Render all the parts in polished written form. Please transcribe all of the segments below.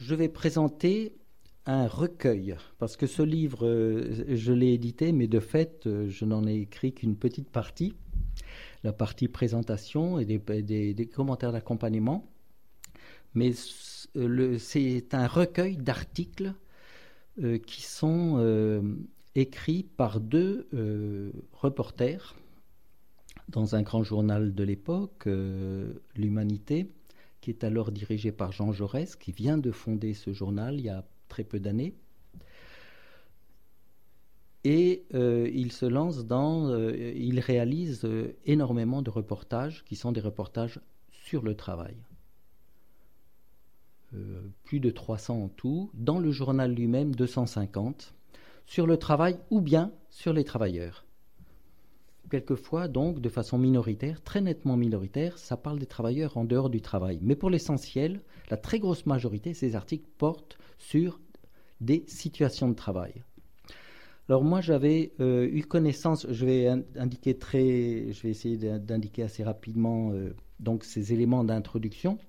je vais présenter un recueil, parce que ce livre, je l'ai édité, mais de fait, je n'en ai écrit qu'une petite partie, la partie présentation et des commentaires d'accompagnement. Mais c'est un recueil d'articles qui sont écrits par deux reporters dans un grand journal de l'époque, L'Humanité, qui est alors dirigé par Jean Jaurès, qui vient de fonder ce journal il y a très peu d'années. Et il se lance il réalise énormément de reportages qui sont des reportages sur le travail. Plus de 300 en tout, dans le journal lui-même 250, sur le travail ou bien sur les travailleurs. Quelquefois, donc, de façon minoritaire, très nettement minoritaire, ça parle des travailleurs en dehors du travail. Mais pour l'essentiel, la très grosse majorité, ces articles portent sur des situations de travail. Alors moi, j'avais eu connaissance, je vais essayer d'indiquer assez rapidement donc ces éléments d'introduction.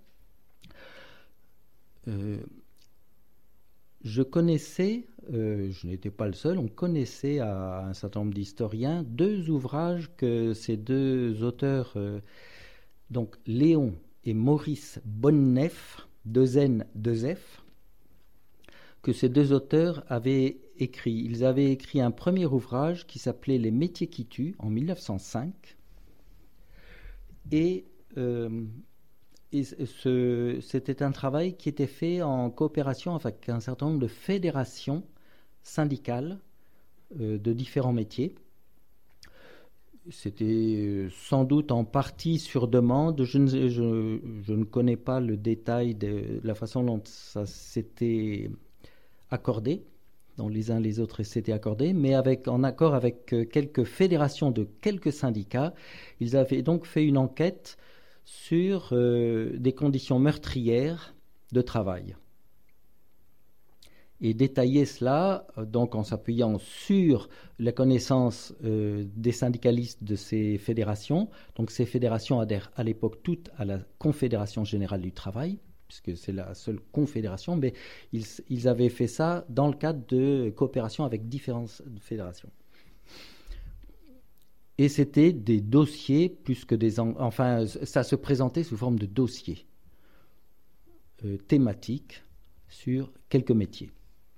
Je connaissais, je n'étais pas le seul, on connaissait à un certain nombre d'historiens deux ouvrages que ces deux auteurs, donc Léon et Maurice Bonnef, 2N, 2F, que ces deux auteurs avaient écrit. Ils avaient écrit un premier ouvrage qui s'appelait Les métiers qui tuent en 1905 et c'était un travail qui était fait en coopération avec un certain nombre de fédérations syndicales de différents métiers. C'était sans doute en partie sur demande. Je ne connais pas le détail de la façon dont ça s'était accordé, dont les uns les autres s'étaient accordés, mais en accord avec quelques fédérations de quelques syndicats, ils avaient donc fait une enquête sur des conditions meurtrières de travail. Et détailler cela, donc en s'appuyant sur la connaissance des syndicalistes de ces fédérations. Donc ces fédérations adhèrent à l'époque toutes à la Confédération Générale du Travail, puisque c'est la seule confédération, mais ils avaient fait ça dans le cadre de coopération avec différentes fédérations. Et c'était des dossiers plus que enfin, ça se présentait sous forme de dossiers thématiques sur quelques métiers.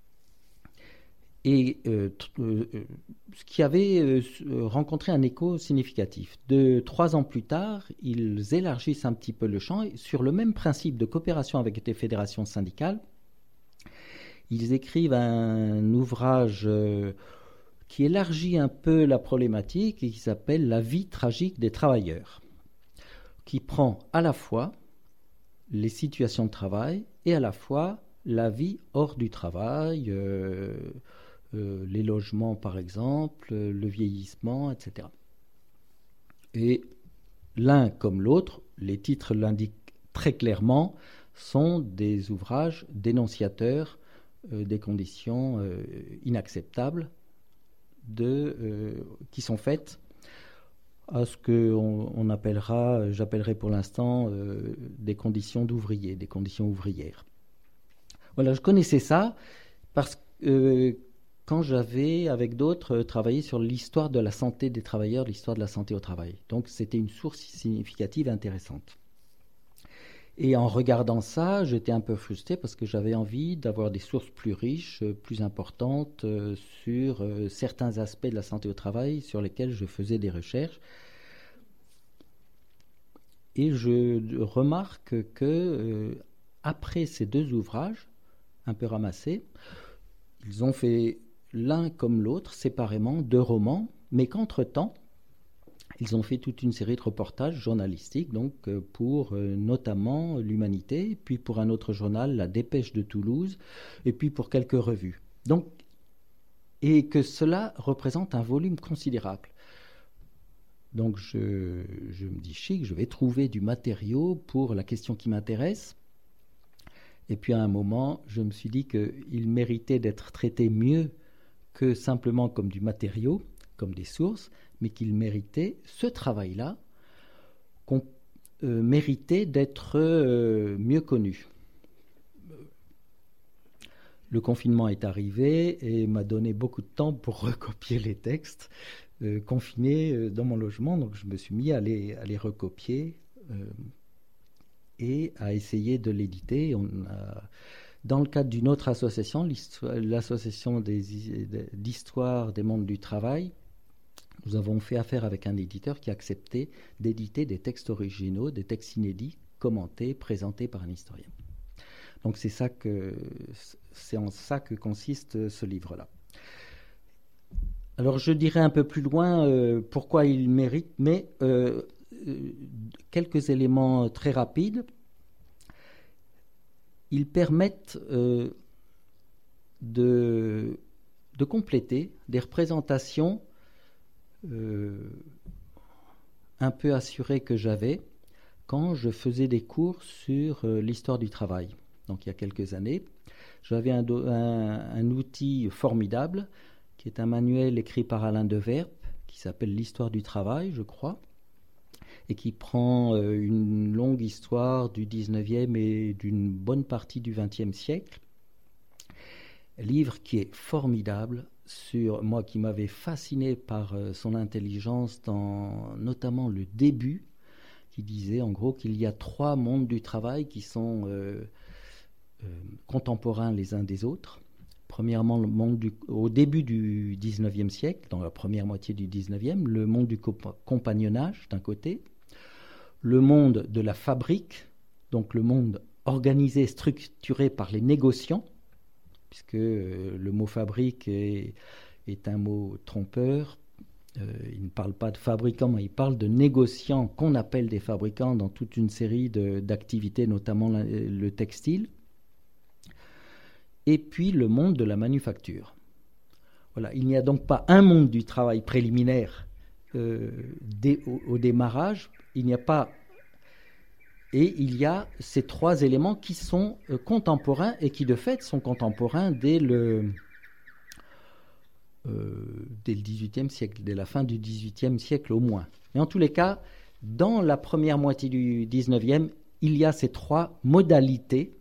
Et ce qui avait rencontré un écho significatif. 3 ans plus tard, ils élargissent un petit peu le champ et sur le même principe de coopération avec des fédérations syndicales. Ils écrivent un ouvrage qui élargit un peu la problématique et qui s'appelle « La vie tragique des travailleurs », qui prend à la fois les situations de travail et à la fois la vie hors du travail, les logements par exemple, le vieillissement, etc. Et l'un comme l'autre, les titres l'indiquent très clairement, sont des ouvrages dénonciateurs des conditions inacceptables qui sont faites à ce que j'appellerai pour l'instant des conditions d'ouvriers, des conditions ouvrières. Voilà, je connaissais ça parce que quand j'avais, avec d'autres, travaillé sur l'histoire de la santé des travailleurs, l'histoire de la santé au travail. Donc c'était une source significative intéressante. Et en regardant ça, j'étais un peu frustré parce que j'avais envie d'avoir des sources plus riches, plus importantes sur certains aspects de la santé au travail sur lesquels je faisais des recherches. Et je remarque que après ces deux ouvrages, un peu ramassés, ils ont fait l'un comme l'autre, séparément, 2 romans, mais qu'entre-temps, ils ont fait toute une série de reportages journalistiques, donc pour notamment l'Humanité, puis pour un autre journal, La Dépêche de Toulouse, et puis pour quelques revues. Donc, et que cela représente un volume considérable. Donc je me dis chic, je vais trouver du matériau pour la question qui m'intéresse. Et puis à un moment, je me suis dit qu'il méritait d'être traité mieux que simplement comme du matériau, comme des sources, mais qu'il méritait, ce travail-là, méritait d'être mieux connu. Le confinement est arrivé et m'a donné beaucoup de temps pour recopier les textes, confinés dans mon logement. Donc je me suis mis à les recopier et à essayer de l'éditer. Dans le cadre d'une autre association, l'association d'histoire des mondes du travail, nous avons fait affaire avec un éditeur qui a accepté d'éditer des textes originaux, des textes inédits, commentés, présentés par un historien. Donc c'est en ça que consiste ce livre-là. Alors je dirais un peu plus loin pourquoi il mérite, mais quelques éléments très rapides. Ils permettent de compléter des représentations un peu assurées que j'avais quand je faisais des cours sur l'histoire du travail. Donc il y a quelques années, j'avais un outil formidable qui est un manuel écrit par Alain Deverp qui s'appelle l'histoire du travail, je crois, et qui prend une longue histoire du 19e et d'une bonne partie du 20e siècle. Livre qui est formidable, moi qui m'avais fasciné par son intelligence dans notamment le début, qui disait en gros qu'il y a 3 mondes du travail qui sont contemporains les uns des autres. Premièrement, au début du 19e siècle, dans la première moitié du 19e, le monde du compagnonnage d'un côté, le monde de la fabrique, donc le monde organisé, structuré par les négociants, puisque le mot fabrique est un mot trompeur. Il ne parle pas de fabricants, mais il parle de négociants qu'on appelle des fabricants dans toute une série d'activités, notamment le textile. Et puis le monde de la manufacture. Voilà, il n'y a donc pas un monde du travail préliminaire au démarrage, il n'y a pas... Et il y a ces 3 éléments qui sont contemporains et qui de fait sont contemporains dès le XVIIIe siècle, dès la fin du XVIIIe siècle au moins. Mais en tous les cas, dans la première moitié du XIXe, il y a ces 3 modalités.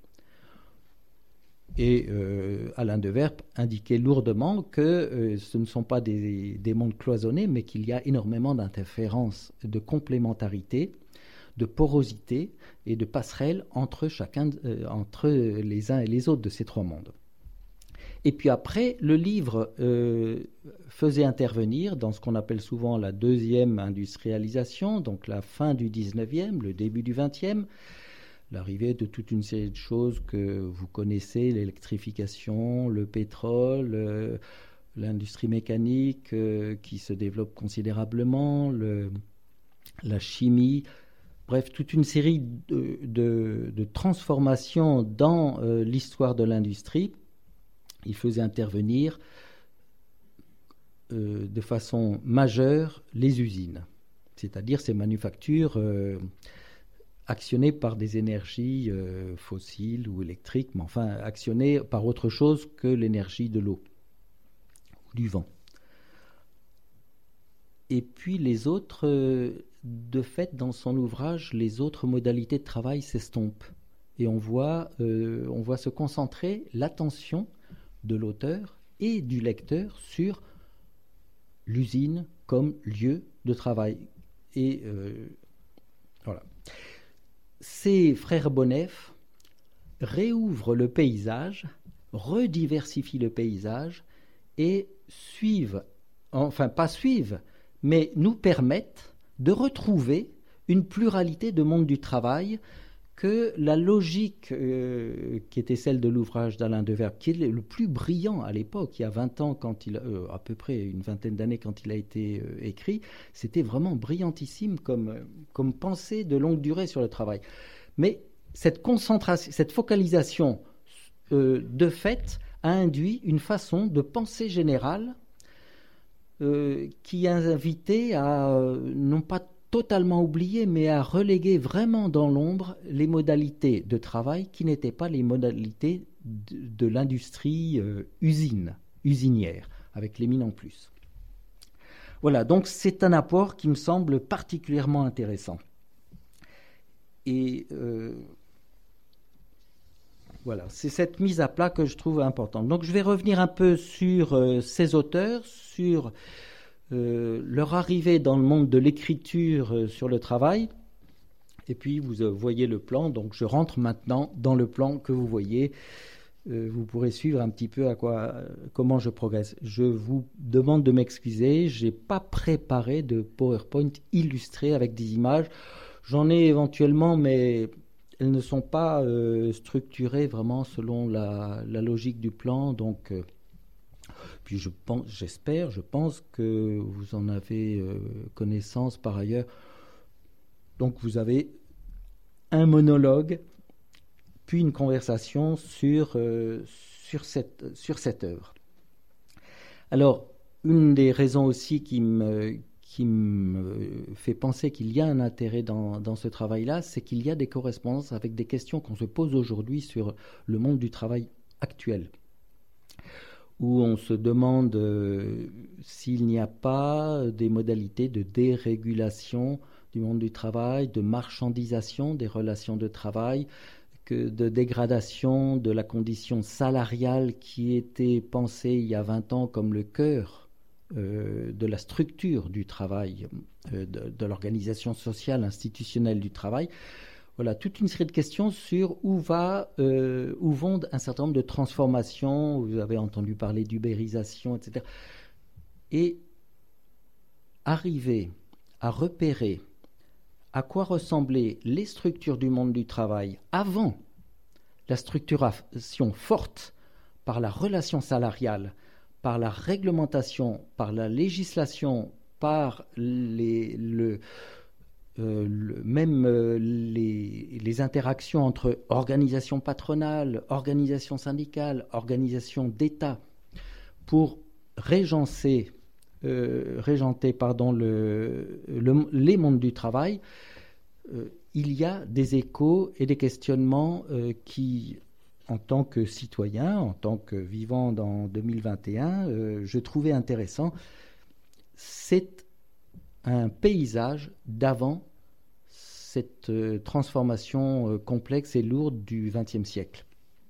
Et Alain Deverp indiquait lourdement que ce ne sont pas des mondes cloisonnés, mais qu'il y a énormément d'interférences, de complémentarité, de porosité et de passerelles entre les uns et les autres de ces 3 mondes. Et puis après, le livre faisait intervenir dans ce qu'on appelle souvent la deuxième industrialisation, donc la fin du 19e, le début du 20e, l'arrivée de toute une série de choses que vous connaissez, l'électrification, le pétrole, l'industrie mécanique qui se développe considérablement, la chimie, bref, toute une série de transformations dans l'histoire de l'industrie. Il faisait intervenir de façon majeure les usines, c'est-à-dire ces manufactures actionnées par des énergies fossiles ou électriques, mais enfin actionnées par autre chose que l'énergie de l'eau ou du vent. Et puis les autres, de fait, dans son ouvrage, les autres modalités de travail s'estompent. Et on voit se concentrer l'attention de l'auteur et du lecteur sur l'usine comme lieu de travail. Et voilà. Ces frères Bonnef réouvrent le paysage, rediversifient le paysage et mais nous permettent de retrouver une pluralité de mondes du travail que la logique qui était celle de l'ouvrage d'Alain Deverp, qui est le plus brillant à l'époque, il y a 20 ans, à peu près une vingtaine d'années quand il a été écrit, c'était vraiment brillantissime comme pensée de longue durée sur le travail. Mais cette concentration, cette focalisation de fait a induit une façon de penser générale qui a invité à non pas totalement oublié, mais à reléguer vraiment dans l'ombre les modalités de travail qui n'étaient pas les modalités de l'industrie usinière, avec les mines en plus. Voilà, donc c'est un apport qui me semble particulièrement intéressant. Et Voilà, c'est cette mise à plat que je trouve importante. Donc je vais revenir un peu sur ces auteurs, sur leur arrivée dans le monde de l'écriture sur le travail. Et puis vous voyez le plan, donc je rentre maintenant dans le plan que vous voyez. Vous pourrez suivre un petit peu comment je progresse. Je vous demande de m'excuser, je n'ai pas préparé de PowerPoint illustré avec des images. J'en ai éventuellement, mais elles ne sont pas structurées vraiment selon la logique du plan. Donc, puis je pense que vous en avez connaissance par ailleurs. Donc vous avez un monologue, puis une conversation sur cette œuvre. Alors, une des raisons aussi qui me fait penser qu'il y a un intérêt dans ce travail-là, c'est qu'il y a des correspondances avec des questions qu'on se pose aujourd'hui sur le monde du travail actuel, où on se demande s'il n'y a pas des modalités de dérégulation du monde du travail, de marchandisation des relations de travail, de dégradation de la condition salariale qui était pensée il y a 20 ans comme le cœur de la structure du travail, de l'organisation sociale, institutionnelle du travail. Voilà, toute une série de questions sur où vont un certain nombre de transformations. Vous avez entendu parler d'ubérisation, etc. Et arriver à repérer à quoi ressemblaient les structures du monde du travail avant la structuration forte par la relation salariale, par la réglementation, par la législation, par les interactions entre organisations patronales, organisations syndicales, organisations d'État, pour régenter les mondes du travail, il y a des échos et des questionnements qui, en tant que citoyen, en tant que vivant dans 2021, je trouvais intéressant. C'est un paysage d'avant cette transformation complexe et lourde du XXe siècle.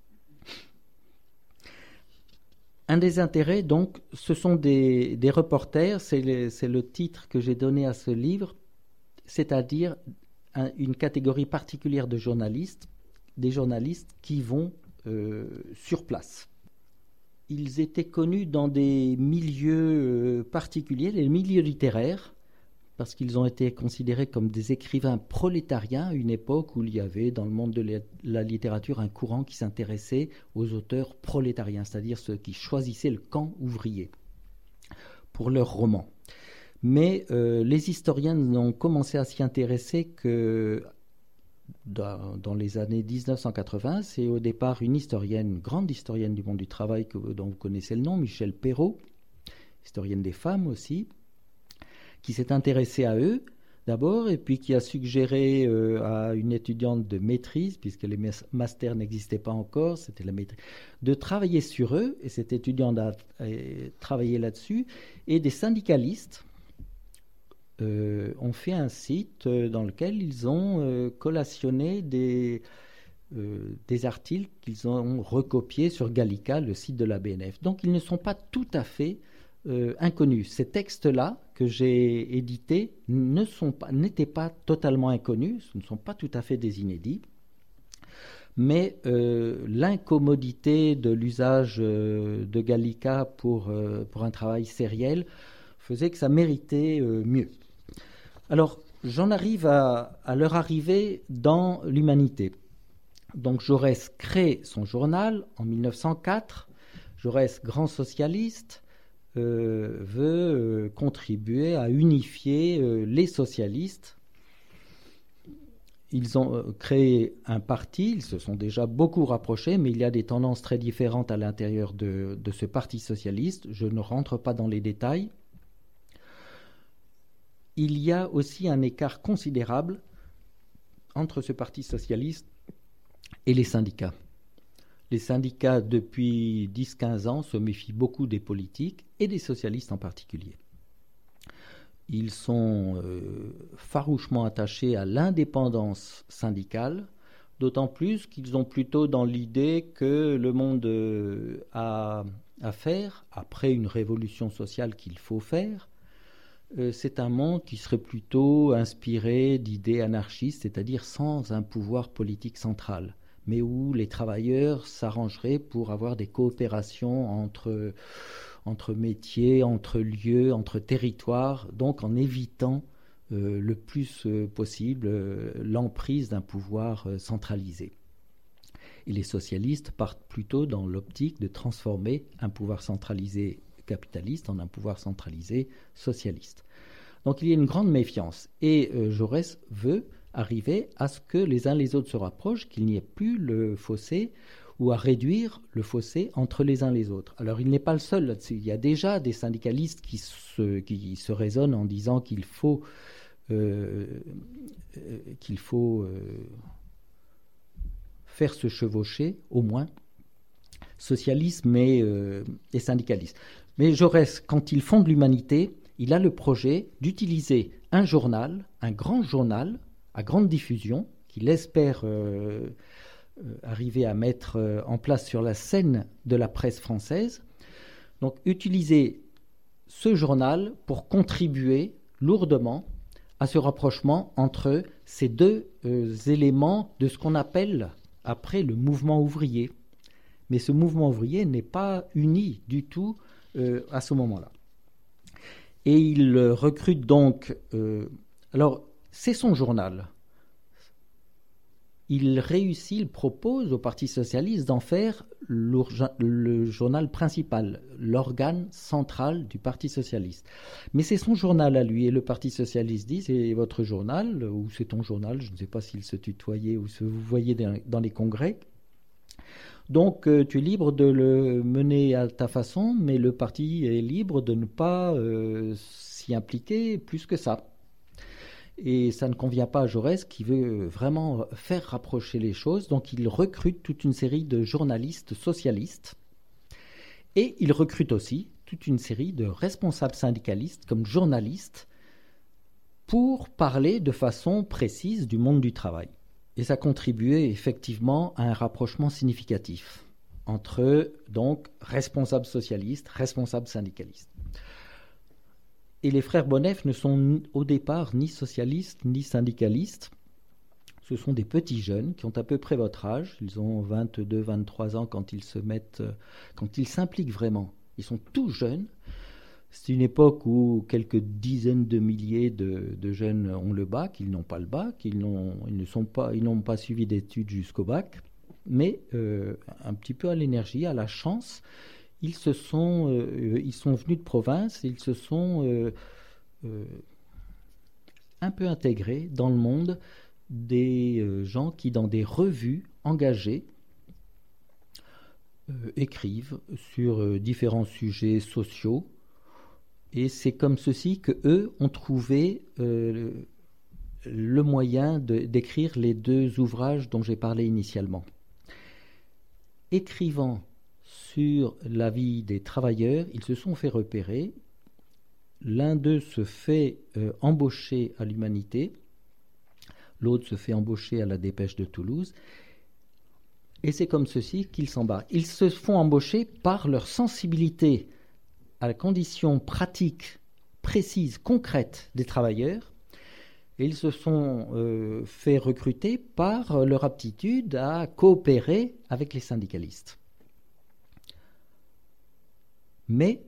Un des intérêts, donc, ce sont des reporters, c'est le titre que j'ai donné à ce livre, c'est-à-dire une catégorie particulière de journalistes, des journalistes qui vont sur place. Ils étaient connus dans des milieux particuliers, les milieux littéraires, parce qu'ils ont été considérés comme des écrivains prolétariens à une époque où il y avait dans le monde de la littérature un courant qui s'intéressait aux auteurs prolétariens, c'est-à-dire ceux qui choisissaient le camp ouvrier pour leurs romans. Mais les historiens n'ont commencé à s'y intéresser que dans les années 1980. C'est au départ une grande historienne du monde du travail dont vous connaissez le nom, Michèle Perrault, historienne des femmes aussi, qui s'est intéressée à eux d'abord, et puis qui a suggéré à une étudiante de maîtrise, puisque les masters n'existaient pas encore, c'était la maîtrise, de travailler sur eux, et cette étudiante a travaillé là-dessus, et des syndicalistes ont fait un site dans lequel ils ont collationné des articles qu'ils ont recopiés sur Gallica, le site de la BNF. Donc ils ne sont pas tout à fait inconnus. Ces textes-là que j'ai édités n'étaient pas totalement inconnus, ce ne sont pas tout à fait des inédits, mais l'incommodité de l'usage de Gallica pour un travail sériel faisait que ça méritait mieux. Alors, j'en arrive à leur arrivée dans l'humanité. Donc, Jaurès crée son journal en 1904. Jaurès, grand socialiste, veut contribuer à unifier les socialistes. Ils ont créé un parti, ils se sont déjà beaucoup rapprochés, mais il y a des tendances très différentes à l'intérieur de ce parti socialiste. Je ne rentre pas dans les détails. Il y a aussi un écart considérable entre ce parti socialiste et les syndicats. Les syndicats, depuis 10-15 ans, se méfient beaucoup des politiques et des socialistes en particulier. Ils sont farouchement attachés à l'indépendance syndicale. d'autant plus qu'ils ont plutôt dans l'idée que le monde a à faire, après une révolution sociale qu'il faut faire, c'est un monde qui serait plutôt inspiré d'idées anarchistes, c'est-à-dire sans un pouvoir politique central, mais où les travailleurs s'arrangeraient pour avoir des coopérations entre métiers, entre lieux, entre territoires, donc en évitant le plus possible l'emprise d'un pouvoir centralisé. Et les socialistes partent plutôt dans l'optique de transformer un pouvoir centralisé capitaliste en un pouvoir centralisé socialiste. Donc il y a une grande méfiance. Et Jaurès veut arriver à ce que les uns les autres se rapprochent, qu'il n'y ait plus le fossé, ou à réduire le fossé entre les uns les autres. Alors il n'est pas le seul là-dessus. Il y a déjà des syndicalistes qui se raisonnent en disant qu'il faut faire se chevaucher, au moins, socialisme et syndicalisme. Mais Jaurès, quand il fonde l'Humanité, il a le projet d'utiliser un journal, un grand journal, à grande diffusion, qu'il espère arriver à mettre en place sur la scène de la presse française. Donc utiliser ce journal pour contribuer lourdement à ce rapprochement entre ces deux éléments de ce qu'on appelle après le mouvement ouvrier. Mais ce mouvement ouvrier n'est pas uni du tout à ce moment-là. Et il recrute donc... alors, c'est son journal. Il propose au Parti socialiste d'en faire le journal principal, l'organe central du Parti socialiste. Mais c'est son journal à lui, et le Parti socialiste dit, c'est votre journal, ou c'est ton journal, je ne sais pas s'il se tutoyait ou se vous voyez dans les congrès. Donc tu es libre de le mener à ta façon, mais le parti est libre de ne pas s'y impliquer plus que ça. Et ça ne convient pas à Jaurès qui veut vraiment faire rapprocher les choses. Donc il recrute toute une série de journalistes socialistes et il recrute aussi toute une série de responsables syndicalistes comme journalistes pour parler de façon précise du monde du travail. Et ça contribuait effectivement à un rapprochement significatif entre donc responsables socialistes, responsables syndicalistes. Et les frères Bonnef ne sont au départ ni socialistes ni syndicalistes. Ce sont des petits jeunes qui ont à peu près votre âge. Ils ont 22, 23 ans quand ils s'impliquent vraiment. Ils sont tout jeunes. C'est une époque où quelques dizaines de milliers de jeunes ont le bac. Ils n'ont pas le bac. Ils n'ont pas suivi d'études jusqu'au bac. Mais un petit peu à l'énergie, à la chance, ils sont venus de province, ils se sont un peu intégrés dans le monde des gens qui, dans des revues engagées, écrivent sur différents sujets sociaux. Et c'est comme ceci qu'eux ont trouvé le moyen d'écrire les deux ouvrages dont j'ai parlé initialement. Écrivant sur la vie des travailleurs, ils se sont fait repérer. L'un d'eux se fait embaucher à l'Humanité, l'autre se fait embaucher à la Dépêche de Toulouse, et c'est comme ceci qu'ils s'embarquent. Ils se font embaucher par leur sensibilité à la condition pratique, précise, concrète des travailleurs, et ils se sont fait recruter par leur aptitude à coopérer avec les syndicalistes. Mais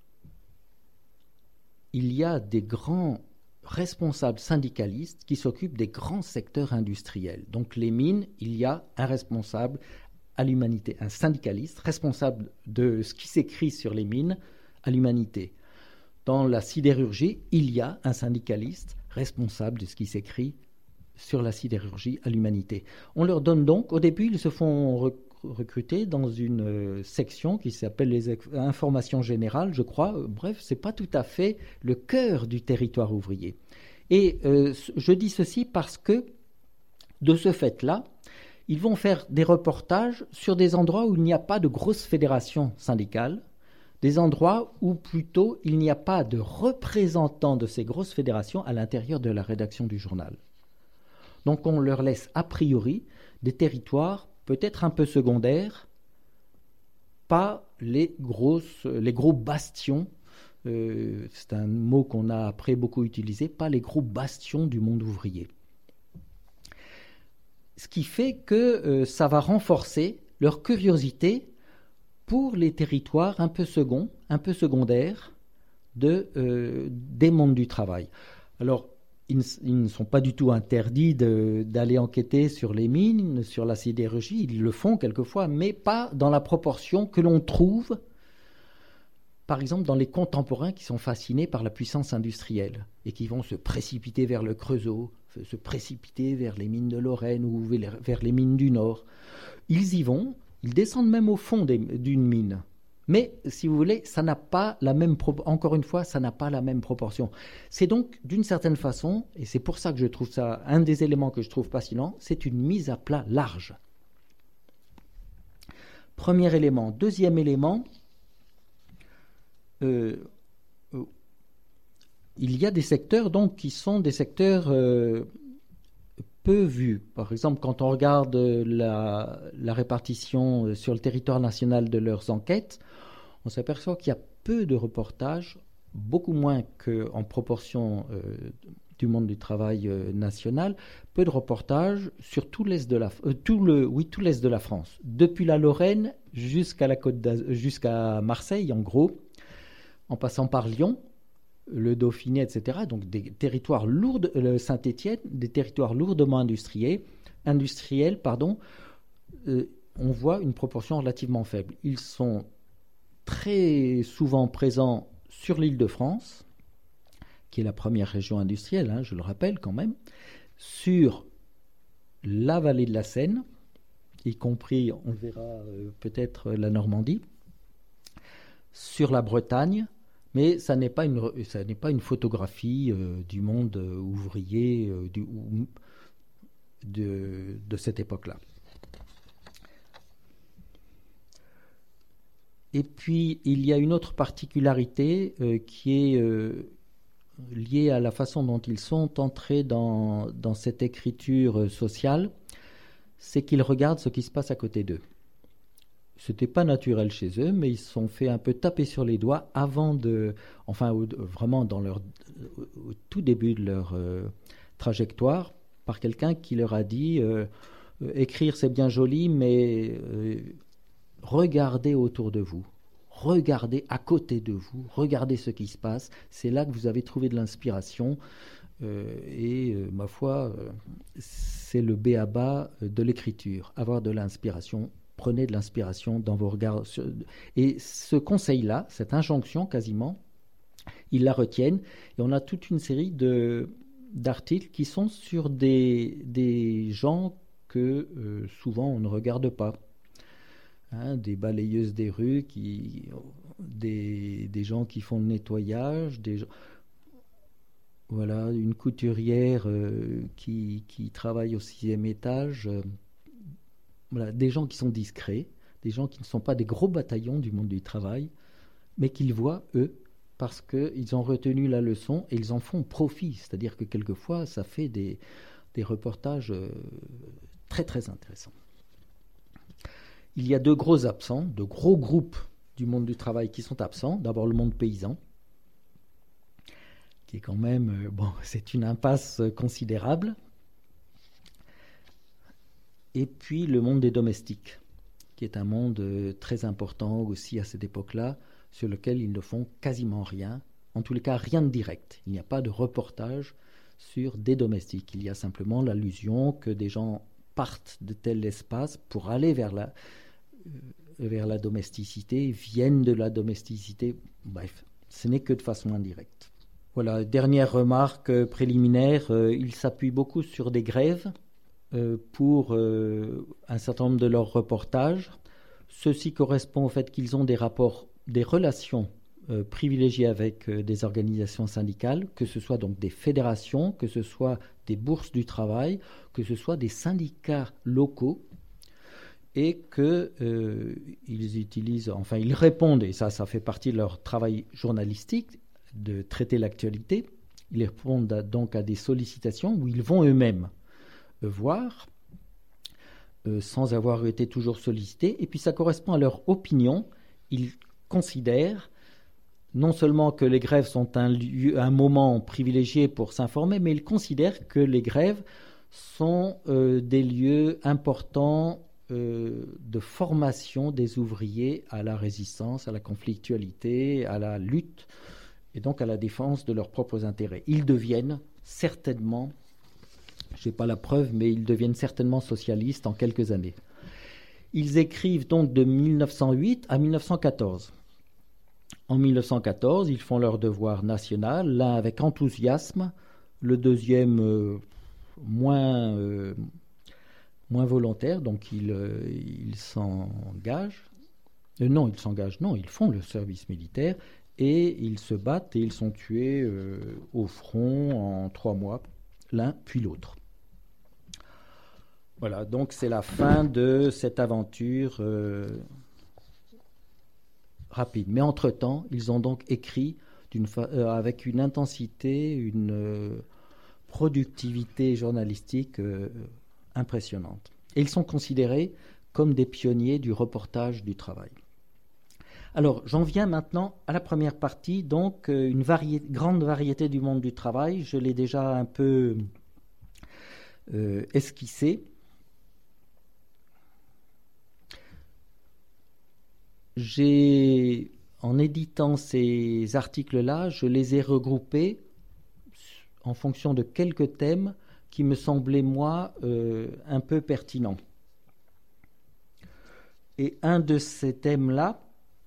il y a des grands responsables syndicalistes qui s'occupent des grands secteurs industriels. Donc les mines, il y a un responsable à l'Humanité, un syndicaliste responsable de ce qui s'écrit sur les mines à l'Humanité. Dans la sidérurgie, il y a un syndicaliste responsable de ce qui s'écrit sur la sidérurgie à l'Humanité. On leur donne donc, au début, ils se font recrutés dans une section qui s'appelle les informations générales, je crois. Bref, ce n'est pas tout à fait le cœur du territoire ouvrier. Et je dis ceci parce que, de ce fait-là, ils vont faire des reportages sur des endroits où il n'y a pas de grosses fédérations syndicales, des endroits où plutôt il n'y a pas de représentants de ces grosses fédérations à l'intérieur de la rédaction du journal. Donc on leur laisse a priori des territoires peut-être un peu secondaires, pas les gros bastions, c'est un mot qu'on a après beaucoup utilisé, pas les gros bastions du monde ouvrier. Ce qui fait que ça va renforcer leur curiosité pour les territoires un peu secondaires des mondes du travail. Alors, ils ne sont pas du tout interdits d'aller enquêter sur les mines, sur la sidérurgie, ils le font quelquefois, mais pas dans la proportion que l'on trouve, par exemple, dans les contemporains qui sont fascinés par la puissance industrielle et qui vont se précipiter vers le Creusot, se précipiter vers les mines de Lorraine ou vers les mines du Nord. Ils y vont, ils descendent même au fond d'une mine. Mais, si vous voulez, ça n'a pas la même encore une fois, ça n'a pas la même proportion. C'est donc, d'une certaine façon, et c'est pour ça que je trouve ça, un des éléments que je trouve fascinant, c'est une mise à plat large. Premier élément. Deuxième élément, il y a des secteurs donc, qui sont des secteurs peu vus. Par exemple, quand on regarde la répartition sur le territoire national de leurs enquêtes, on s'aperçoit qu'il y a peu de reportages, beaucoup moins qu'en proportion du monde du travail national, peu de reportages sur tout l'est de la France, depuis la Lorraine jusqu'à Marseille, en gros, en passant par Lyon, le Dauphiné, etc. Donc des territoires lourds, Saint-Étienne, des territoires lourdement industriels, on voit une proportion relativement faible. Ils sont très souvent présents sur l'Île-de-France, qui est la première région industrielle, je le rappelle quand même, sur la vallée de la Seine, y compris, on verra peut-être la Normandie, sur la Bretagne, mais ça n'est pas une photographie du monde ouvrier de cette époque-là. Et puis, il y a une autre particularité qui est liée à la façon dont ils sont entrés dans cette écriture sociale, c'est qu'ils regardent ce qui se passe à côté d'eux. Ce n'était pas naturel chez eux, mais ils se sont fait un peu taper sur les doigts vraiment au tout début de leur trajectoire, par quelqu'un qui leur a dit écrire c'est bien joli, mais regardez autour de vous, regardez à côté de vous, regardez ce qui se passe, c'est là que vous avez trouvé de l'inspiration ma foi, c'est le b.a.-ba de l'écriture, avoir de l'inspiration. Prenez de l'inspiration dans vos regards. Et ce conseil-là, cette injonction quasiment, ils la retiennent. Et on a toute une série d'articles qui sont sur des gens que souvent on ne regarde pas. Des balayeuses des rues, des gens qui font le nettoyage, voilà, une couturière qui travaille au 6e étage. Voilà, des gens qui sont discrets, des gens qui ne sont pas des gros bataillons du monde du travail, mais qu'ils voient, eux, parce qu'ils ont retenu la leçon et ils en font profit. C'est-à-dire que quelquefois, ça fait des reportages très très intéressants. Il y a deux gros absents, de gros groupes du monde du travail qui sont absents. D'abord le monde paysan, qui est quand même, c'est une impasse considérable. Et puis le monde des domestiques, qui est un monde très important aussi à cette époque-là, sur lequel ils ne font quasiment rien, en tous les cas rien de direct. Il n'y a pas de reportage sur des domestiques. Il y a simplement l'allusion que des gens partent de tel espace pour aller vers la domesticité, viennent de la domesticité. Bref, ce n'est que de façon indirecte. Voilà, dernière remarque préliminaire, ils s'appuient beaucoup sur des grèves pour un certain nombre de leurs reportages. Ceci correspond au fait qu'ils ont des relations privilégiées avec des organisations syndicales, que ce soit donc des fédérations, que ce soit des bourses du travail, que ce soit des syndicats locaux, et ils répondent, et ça fait partie de leur travail journalistique, de traiter l'actualité. Ils répondent donc à des sollicitations où ils vont eux-mêmes voir sans avoir été toujours sollicités. Et puis ça correspond à leur opinion. Ils considèrent non seulement que les grèves sont un moment privilégié pour s'informer, mais ils considèrent que les grèves sont des lieux importants de formation des ouvriers à la résistance, à la conflictualité, à la lutte et donc à la défense de leurs propres intérêts. Ils deviennent certainement, je n'ai pas la preuve, mais ils deviennent certainement socialistes en quelques années. Ils écrivent donc de 1908 à 1914. En 1914, ils font leur devoir national, l'un avec enthousiasme, le deuxième moins volontaire, donc ils s'engagent. Non, ils font le service militaire et ils se battent et ils sont tués au front en 3 mois, l'un puis l'autre. Voilà, donc c'est la fin de cette aventure rapide. Mais entre-temps, ils ont donc écrit avec une intensité, une productivité journalistique impressionnante. Et ils sont considérés comme des pionniers du reportage du travail. Alors, j'en viens maintenant à la première partie, donc une grande variété du monde du travail. Je l'ai déjà un peu esquissé. En éditant ces articles-là, je les ai regroupés en fonction de quelques thèmes qui me semblaient, moi, un peu pertinents. Et un de ces thèmes-là,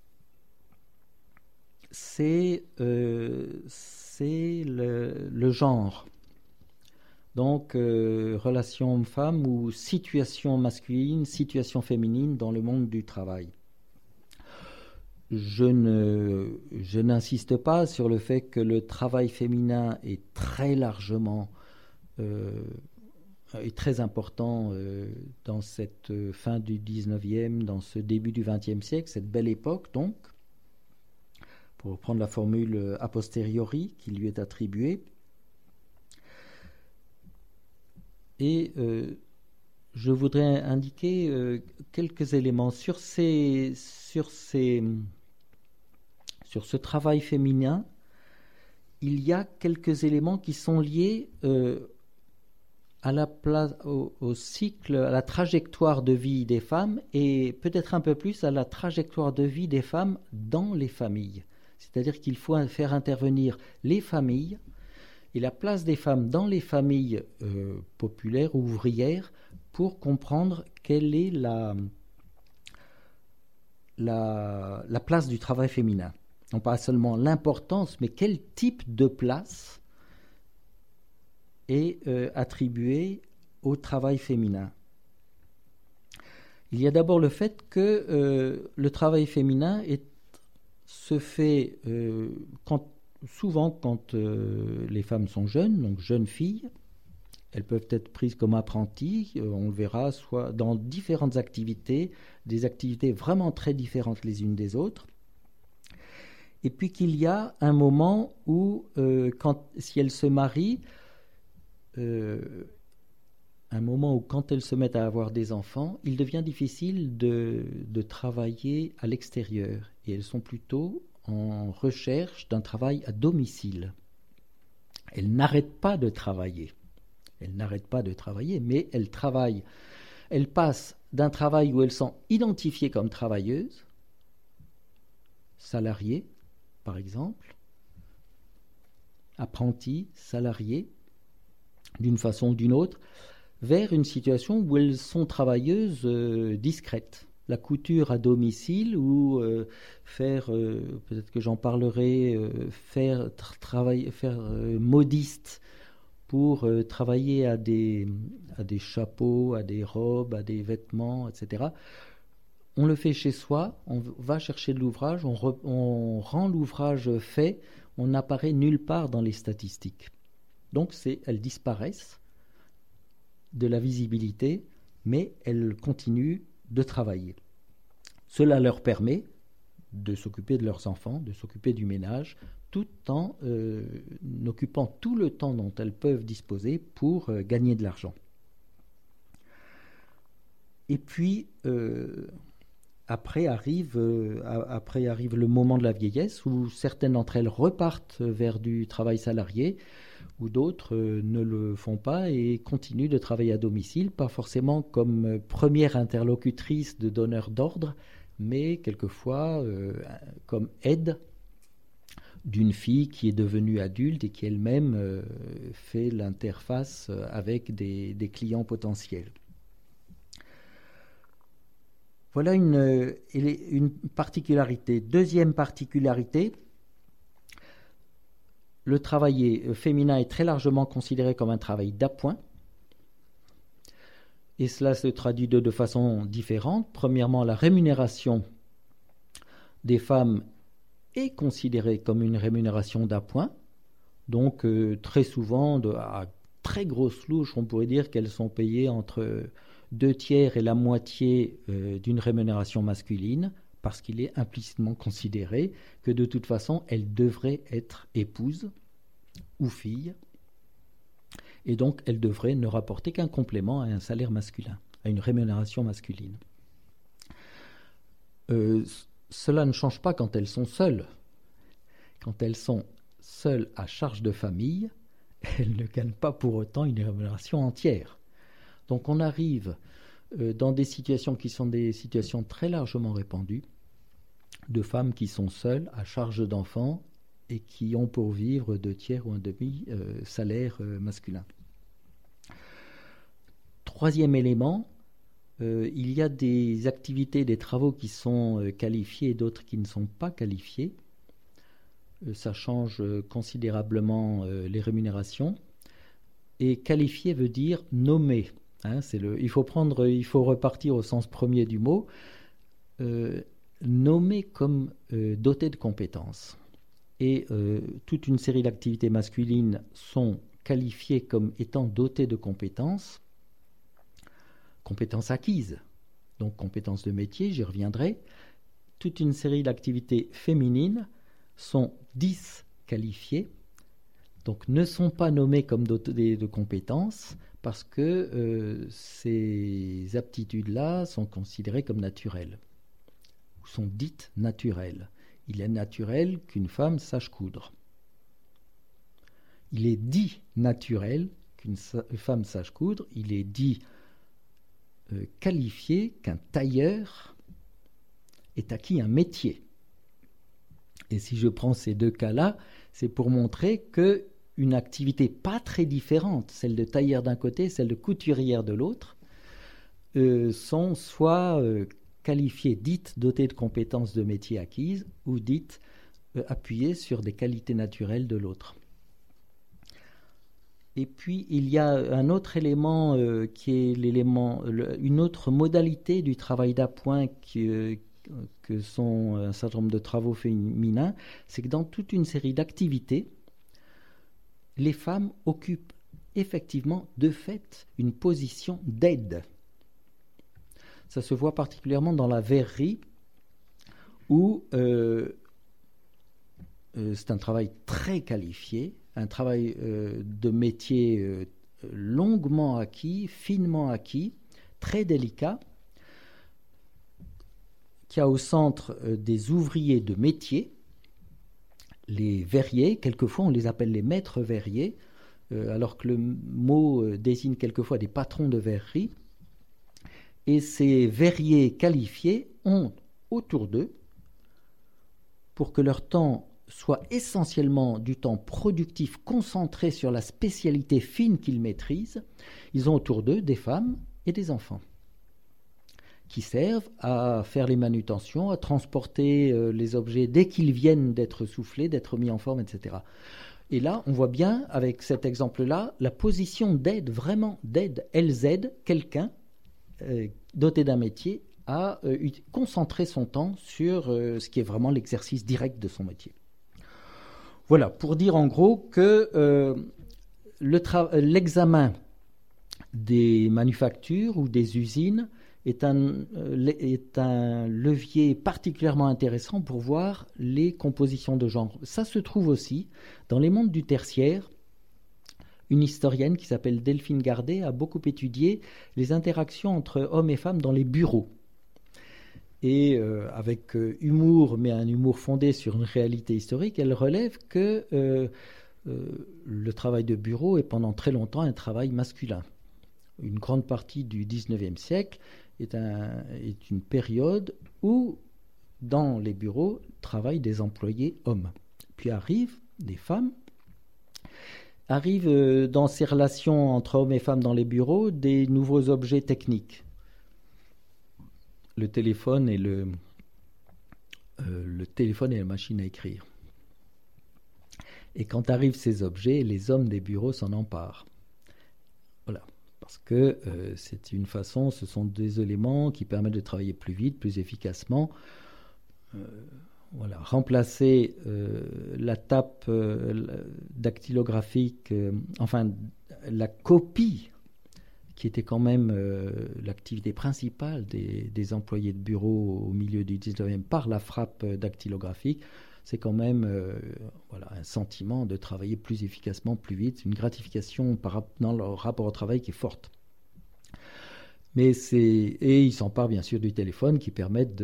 c'est le genre. Donc, relation homme-femme ou situation masculine, situation féminine dans le monde du travail. Je n'insiste pas sur le fait que le travail féminin est très largement est très important dans cette fin du 19e, dans ce début du 20e siècle, cette belle époque donc, pour reprendre la formule a posteriori qui lui est attribuée. Et je voudrais indiquer quelques éléments sur ce travail féminin. Il y a quelques éléments qui sont liés au cycle, à la trajectoire de vie des femmes et peut-être un peu plus à la trajectoire de vie des femmes dans les familles. C'est-à-dire qu'il faut faire intervenir les familles et la place des femmes dans les familles populaires ou ouvrières pour comprendre quelle est la place du travail féminin. Non pas seulement l'importance, mais quel type de place est attribuée au travail féminin. Il y a d'abord le fait que le travail féminin se fait souvent quand les femmes sont jeunes, donc jeunes filles. Elles peuvent être prises comme apprenties, on le verra, soit dans différentes activités, des activités vraiment très différentes les unes des autres. Et puis qu'il y a un moment où, si elles se marient, un moment où quand elles se mettent à avoir des enfants, il devient difficile de travailler à l'extérieur. Et elles sont plutôt en recherche d'un travail à domicile. Elles n'arrêtent pas de travailler. Mais elles travaillent. Elles passent d'un travail où elles sont identifiées comme travailleuses, salariées, par exemple, apprenties, salariées, d'une façon ou d'une autre, vers une situation où elles sont travailleuses discrètes. La couture à domicile ou peut-être que j'en parlerai, faire modiste pour travailler à des chapeaux, à des robes, à des vêtements, etc. On le fait chez soi, on va chercher de l'ouvrage, on rend l'ouvrage fait, on n'apparaît nulle part dans les statistiques. Donc elles disparaissent de la visibilité, mais elles continuent de travailler. Cela leur permet de s'occuper de leurs enfants, de s'occuper du ménage, tout en occupant tout le temps dont elles peuvent disposer pour gagner de l'argent. Et puis, après arrive le moment de la vieillesse où certaines d'entre elles repartent vers du travail salarié, ou d'autres ne le font pas et continuent de travailler à domicile, pas forcément comme première interlocutrice de donneur d'ordre, mais quelquefois comme aide d'une fille qui est devenue adulte et qui elle-même fait l'interface avec des clients potentiels. Voilà une particularité. Deuxième particularité, le travail féminin est très largement considéré comme un travail d'appoint. Et cela se traduit de deux façons différentes. Premièrement, la rémunération des femmes est considérée comme une rémunération d'appoint. Donc, très souvent, à très grosse louche, on pourrait dire qu'elles sont payées entre 2/3 et la moitié d'une rémunération masculine, parce qu'il est implicitement considéré que de toute façon, elles devraient être épouses ou filles, et donc elles devraient ne rapporter qu'un complément à un salaire masculin, à une rémunération masculine. Cela ne change pas quand elles sont seules. Quand elles sont seules à charge de famille, elles ne gagnent pas pour autant une rémunération entière. Donc on arrive dans des situations qui sont des situations très largement répandues, de femmes qui sont seules à charge d'enfants et qui ont pour vivre 2/3 ou un demi salaire masculin. Troisième élément, il y a des activités, des travaux qui sont qualifiés et d'autres qui ne sont pas qualifiés. Ça change considérablement les rémunérations. Et qualifié veut dire nommé. Il faut repartir au sens premier du mot. Nommé comme doté de compétences. Et toute une série d'activités masculines sont qualifiées comme étant dotées de compétences acquises, donc compétences de métier, j'y reviendrai. Toute une série d'activités féminines sont disqualifiées, donc ne sont pas nommées comme dotées de compétences, parce que ces aptitudes-là sont considérées comme naturelles, ou sont dites naturelles. Il est naturel qu'une femme sache coudre. Il est dit naturel qu'une femme sache coudre. Il est dit qualifié qu'un tailleur ait acquis un métier. Et si je prends ces deux cas-là, c'est pour montrer qu'une activité pas très différente, celle de tailleur d'un côté, celle de couturière de l'autre, sont soit qualifiées, dites dotées de compétences de métier acquises, ou dites appuyées sur des qualités naturelles de l'autre. Et puis il y a un autre élément qui est une autre modalité du travail d'appoint que sont un certain nombre de travaux féminins, c'est que dans toute une série d'activités, les femmes occupent effectivement de fait une position d'aide. Ça se voit particulièrement dans la verrerie où c'est un travail très qualifié, un travail de métier longuement acquis, finement acquis, très délicat, qui a au centre des ouvriers de métier, les verriers. Quelquefois on les appelle les maîtres verriers, alors que le mot désigne quelquefois des patrons de verrerie. Et ces verriers qualifiés ont autour d'eux, pour que leur temps soit essentiellement du temps productif concentré sur la spécialité fine qu'ils maîtrisent, ils ont autour d'eux des femmes et des enfants qui servent à faire les manutentions, à transporter les objets dès qu'ils viennent d'être soufflés, d'être mis en forme, etc. Et là, on voit bien, avec cet exemple-là, la position d'aide, vraiment d'aide. Elles aident quelqu'un doté d'un métier à concentrer son temps sur ce qui est vraiment l'exercice direct de son métier. Voilà, pour dire en gros que l'examen des manufactures ou des usines est un levier particulièrement intéressant pour voir les compositions de genre. Ça se trouve aussi dans les mondes du tertiaire. une historienne qui s'appelle Delphine Gardet a beaucoup étudié les interactions entre hommes et femmes dans les bureaux. Et avec humour, mais un humour fondé sur une réalité historique, elle relève que le travail de bureau est pendant très longtemps un travail masculin. Une grande partie du XIXe siècle est une période où, dans les bureaux, travaillent des employés hommes. Puis arrivent des femmes, arrivent dans ces relations entre hommes et femmes dans les bureaux des nouveaux objets techniques. Le téléphone et la machine à écrire. Et quand arrivent ces objets, les hommes des bureaux s'en emparent. Voilà. Parce que c'est une façon, ce sont des éléments qui permettent de travailler plus vite, plus efficacement. Voilà. Remplacer la tape dactylographique, la copie, qui était quand même l'activité principale des employés de bureau au milieu du 19e par la frappe dactylographique, c'est quand même un sentiment de travailler plus efficacement, plus vite, une gratification dans leur rapport au travail qui est forte. Et ils s'emparent bien sûr du téléphone qui permettent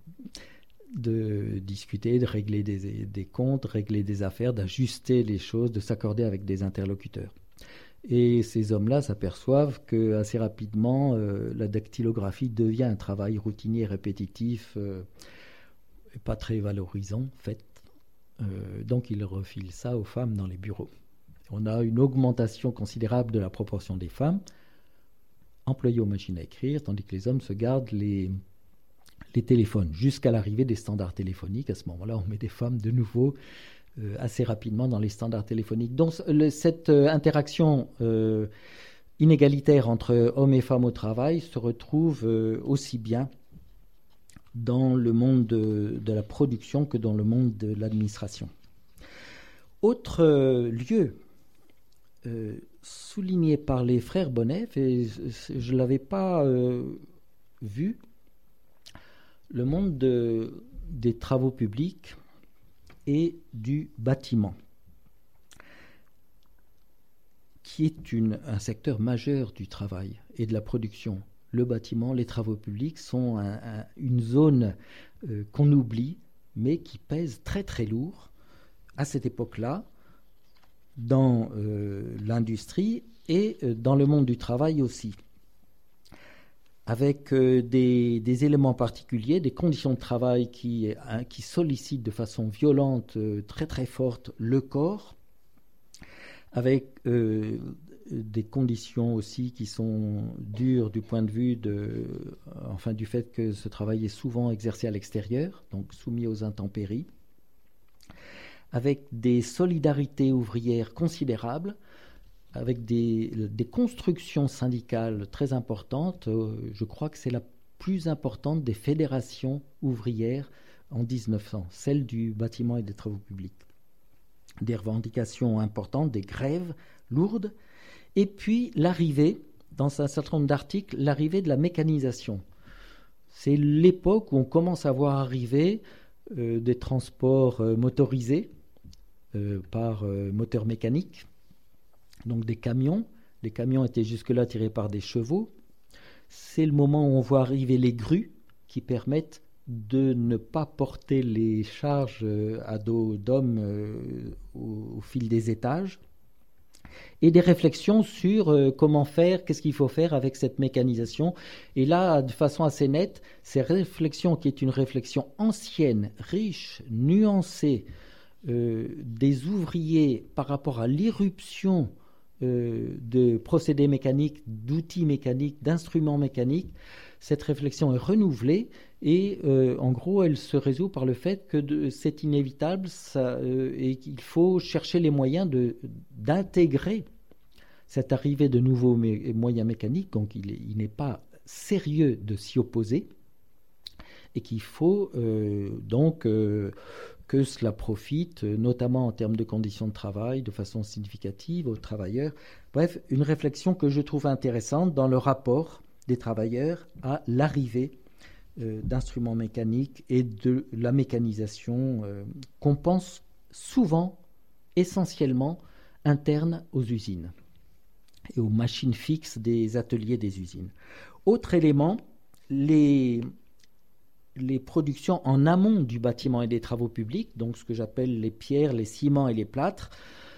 de discuter, de régler des comptes, régler des affaires, d'ajuster les choses, de s'accorder avec des interlocuteurs. Et ces hommes-là s'aperçoivent qu'assez rapidement, la dactylographie devient un travail routinier, répétitif, et pas très valorisant, en fait. Donc ils refilent ça aux femmes dans les bureaux. On a une augmentation considérable de la proportion des femmes employées aux machines à écrire, tandis que les hommes se gardent les téléphones, jusqu'à l'arrivée des standards téléphoniques. À ce moment-là, on met des femmes de nouveau assez rapidement dans les standards téléphoniques. Donc cette interaction inégalitaire entre hommes et femmes au travail se retrouve aussi bien dans le monde de la production que dans le monde de l'administration. Autre lieu souligné par les frères Bonnef, et je ne l'avais pas vu, le monde des travaux publics et du bâtiment, qui est un secteur majeur du travail et de la production. Le bâtiment, les travaux publics sont une zone qu'on oublie, mais qui pèse très très lourd à cette époque-là dans l'industrie et dans le monde du travail aussi, avec des éléments particuliers, des conditions de travail qui sollicitent de façon violente, très très forte, le corps, avec des conditions aussi qui sont dures du point de vue du fait que ce travail est souvent exercé à l'extérieur, donc soumis aux intempéries, avec des solidarités ouvrières considérables, avec des constructions syndicales très importantes. Je crois que c'est la plus importante des fédérations ouvrières en 1900, celle du bâtiment et des travaux publics. Des revendications importantes, des grèves lourdes, et puis l'arrivée, dans un certain nombre d'articles, l'arrivée de la mécanisation. C'est l'époque où on commence à voir arriver des transports motorisés par moteur mécanique, donc des camions. Les camions étaient jusque-là tirés par des chevaux. C'est le moment où on voit arriver les grues qui permettent de ne pas porter les charges à dos d'hommes au fil des étages, et des réflexions sur comment faire, qu'est-ce qu'il faut faire avec cette mécanisation. Et là, de façon assez nette, ces réflexions, qui est une réflexion ancienne, riche, nuancée, des ouvriers par rapport à l'irruption de procédés mécaniques, d'outils mécaniques, d'instruments mécaniques, cette réflexion est renouvelée et en gros elle se résout par le fait que c'est inévitable et qu'il faut chercher les moyens d'intégrer cette arrivée de nouveaux moyens mécaniques. Donc il n'est pas sérieux de s'y opposer et qu'il faut que cela profite, notamment en termes de conditions de travail, de façon significative aux travailleurs. Bref, une réflexion que je trouve intéressante dans le rapport des travailleurs à l'arrivée d'instruments mécaniques et de la mécanisation qu'on pense souvent, essentiellement, interne aux usines. et aux machines fixes des ateliers des usines. Autre élément, les productions en amont du bâtiment et des travaux publics, donc ce que j'appelle les pierres, les ciments et les plâtres,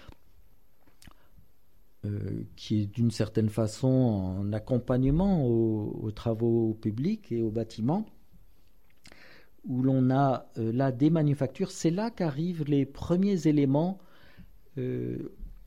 qui est d'une certaine façon en accompagnement aux travaux publics et aux bâtiments, où l'on a là des manufactures. C'est là qu'arrivent les premiers éléments de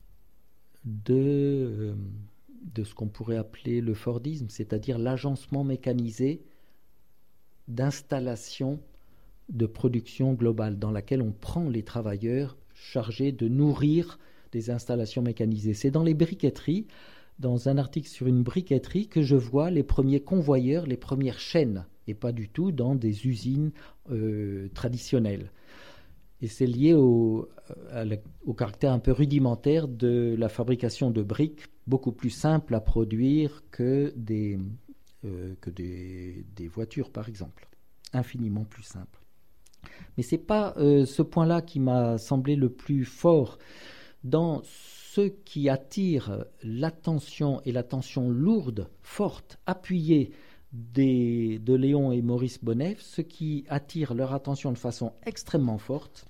ce qu'on pourrait appeler le Fordisme, c'est-à-dire l'agencement mécanisé d'installation de production globale dans laquelle on prend les travailleurs chargés de nourrir des installations mécanisées. C'est dans les briqueteries, dans un article sur une briqueterie, que je vois les premiers convoyeurs, les premières chaînes, et pas du tout dans des usines traditionnelles. Et c'est lié au caractère un peu rudimentaire de la fabrication de briques, beaucoup plus simple à produire que des voitures, par exemple. Infiniment plus simple. Mais ce n'est pas ce point-là qui m'a semblé le plus fort dans ce qui attire l'attention, et l'attention lourde, forte, appuyée de Léon et Maurice Bonnef. Ce qui attire leur attention de façon extrêmement forte,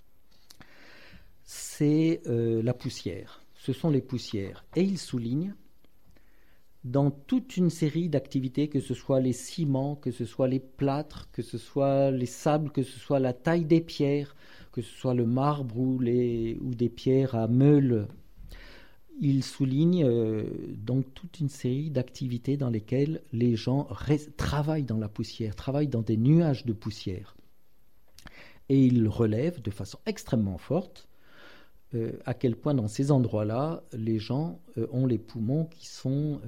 c'est la poussière. Ce sont les poussières. Et ils soulignent, dans toute une série d'activités, que ce soit les ciments, que ce soit les plâtres, que ce soit les sables, que ce soit la taille des pierres, que ce soit le marbre ou des pierres à meule, il souligne donc toute une série d'activités dans lesquelles les gens travaillent dans la poussière, travaillent dans des nuages de poussière. Et il relève de façon extrêmement forte à quel point dans ces endroits-là, les gens ont les poumons qui sont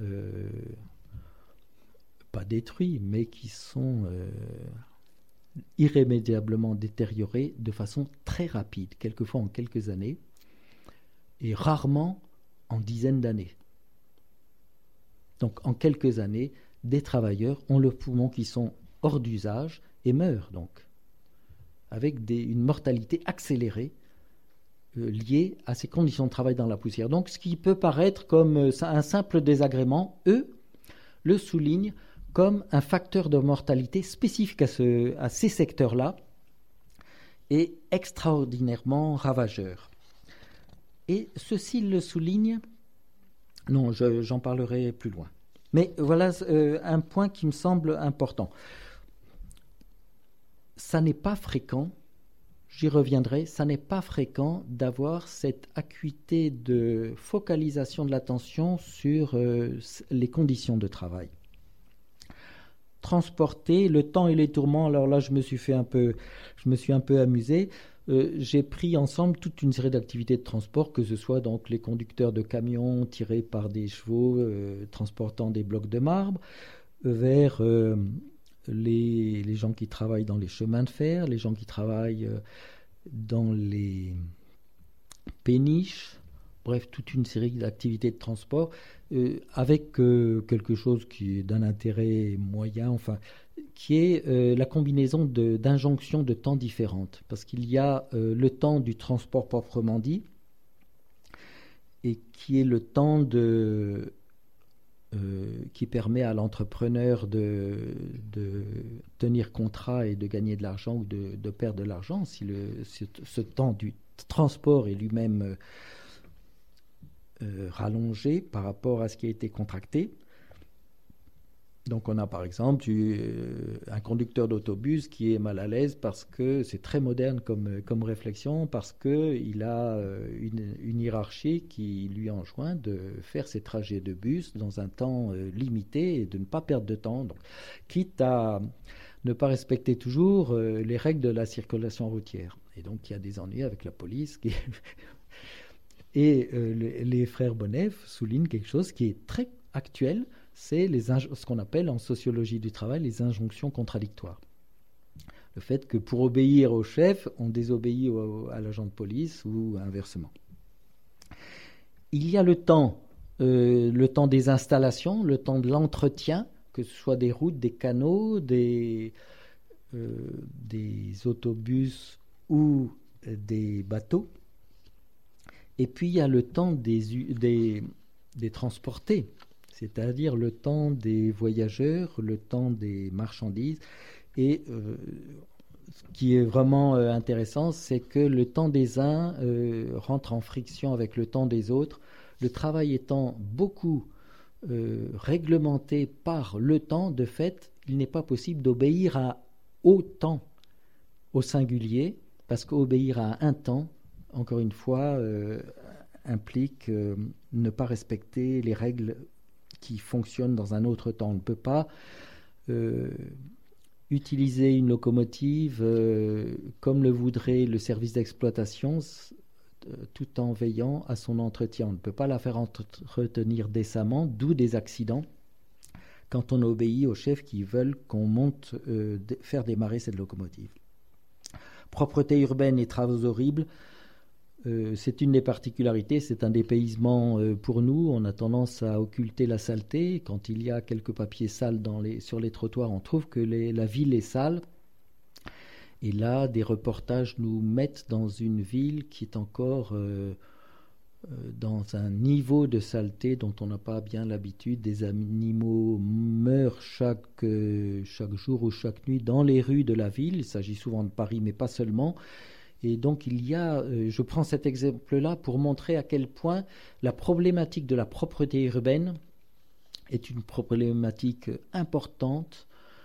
pas détruits, mais qui sont irrémédiablement détériorés de façon très rapide, quelquefois en quelques années, et rarement en dizaines d'années. Donc en quelques années, des travailleurs ont leurs poumons qui sont hors d'usage et meurent donc, avec une mortalité accélérée liée à ces conditions de travail dans la poussière. Donc ce qui peut paraître comme un simple désagrément, eux le soulignent comme un facteur de mortalité spécifique à ces secteurs-là et extraordinairement ravageur. Et ceci le souligne, non, j'en parlerai plus loin. Mais voilà un point qui me semble important. Ça n'est pas fréquent, j'y reviendrai, ça n'est pas fréquent d'avoir cette acuité de focalisation de l'attention sur les conditions de travail. Transporter le temps et les tourments, alors là je me suis un peu amusé. J'ai pris ensemble toute une série d'activités de transport, que ce soit donc les conducteurs de camions tirés par des chevaux transportant des blocs de marbre, vers les gens qui travaillent dans les chemins de fer, les gens qui travaillent dans les péniches, bref, toute une série d'activités de transport, avec quelque chose qui est d'un intérêt moyen, enfin, qui est la combinaison d'injonctions de temps différentes. Parce qu'il y a le temps du transport proprement dit, et qui est le temps qui permet à l'entrepreneur de tenir contrat et de gagner de l'argent ou de perdre de l'argent, si ce temps du transport est lui-même rallongé par rapport à ce qui a été contracté. Donc on a par exemple un conducteur d'autobus qui est mal à l'aise parce que c'est très moderne comme réflexion, parce qu'il a une hiérarchie qui lui enjoint de faire ses trajets de bus dans un temps limité et de ne pas perdre de temps, donc, quitte à ne pas respecter toujours les règles de la circulation routière. Et donc il y a des ennuis avec la police. Et les frères Bonnef soulignent quelque chose qui est très actuel, c'est ce qu'on appelle en sociologie du travail les injonctions contradictoires. Le fait que pour obéir au chef, on désobéit à l'agent de police ou inversement. Il y a le temps des installations, le temps de l'entretien, que ce soit des routes, des canaux, des autobus ou des bateaux. Et puis il y a le temps des des transportés, c'est-à-dire le temps des voyageurs, le temps des marchandises. Et ce qui est vraiment intéressant, c'est que le temps des uns rentre en friction avec le temps des autres. Le travail étant beaucoup réglementé par le temps, de fait, il n'est pas possible d'obéir au temps, au singulier, parce qu'obéir à un temps, encore une fois, implique ne pas respecter les règles qui fonctionnent dans un autre temps. On ne peut pas utiliser une locomotive comme le voudrait le service d'exploitation, tout en veillant à son entretien. On ne peut pas la faire entretenir décemment, d'où des accidents quand on obéit aux chefs qui veulent qu'on monte faire démarrer cette locomotive. Propreté urbaine et travaux horribles, c'est une des particularités, c'est un dépaysement pour nous. On a tendance à occulter la saleté. Quand il y a quelques papiers sales sur les trottoirs, on trouve que la ville est sale. Et là, des reportages nous mettent dans une ville qui est encore dans un niveau de saleté dont on n'a pas bien l'habitude. Des animaux meurent chaque jour ou chaque nuit dans les rues de la ville. Il s'agit souvent de Paris, mais pas seulement. Et donc je prends cet exemple-là pour montrer à quel point la problématique de la propreté urbaine est une problématique importante,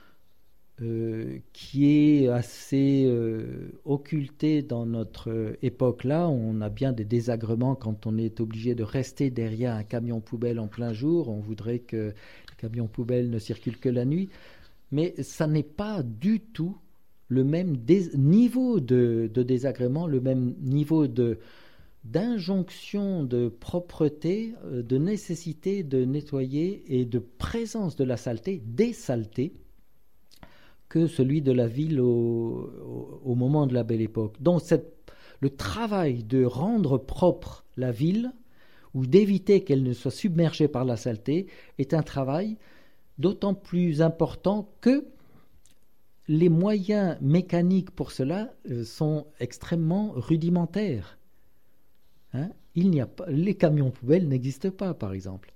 qui est assez occultée dans notre époque-là. On a bien des désagréments quand on est obligé de rester derrière un camion poubelle en plein jour. On voudrait que le camion poubelle ne circule que la nuit. Mais ça n'est pas du tout le même niveau de désagrément, le même niveau d'injonction de propreté, de nécessité de nettoyer et de présence de la saleté, des saletés, que celui de la ville au moment de la Belle Époque. Donc le travail de rendre propre la ville ou d'éviter qu'elle ne soit submergée par la saleté est un travail d'autant plus important que les moyens mécaniques pour cela sont extrêmement rudimentaires. Les camions poubelles n'existent pas, par exemple.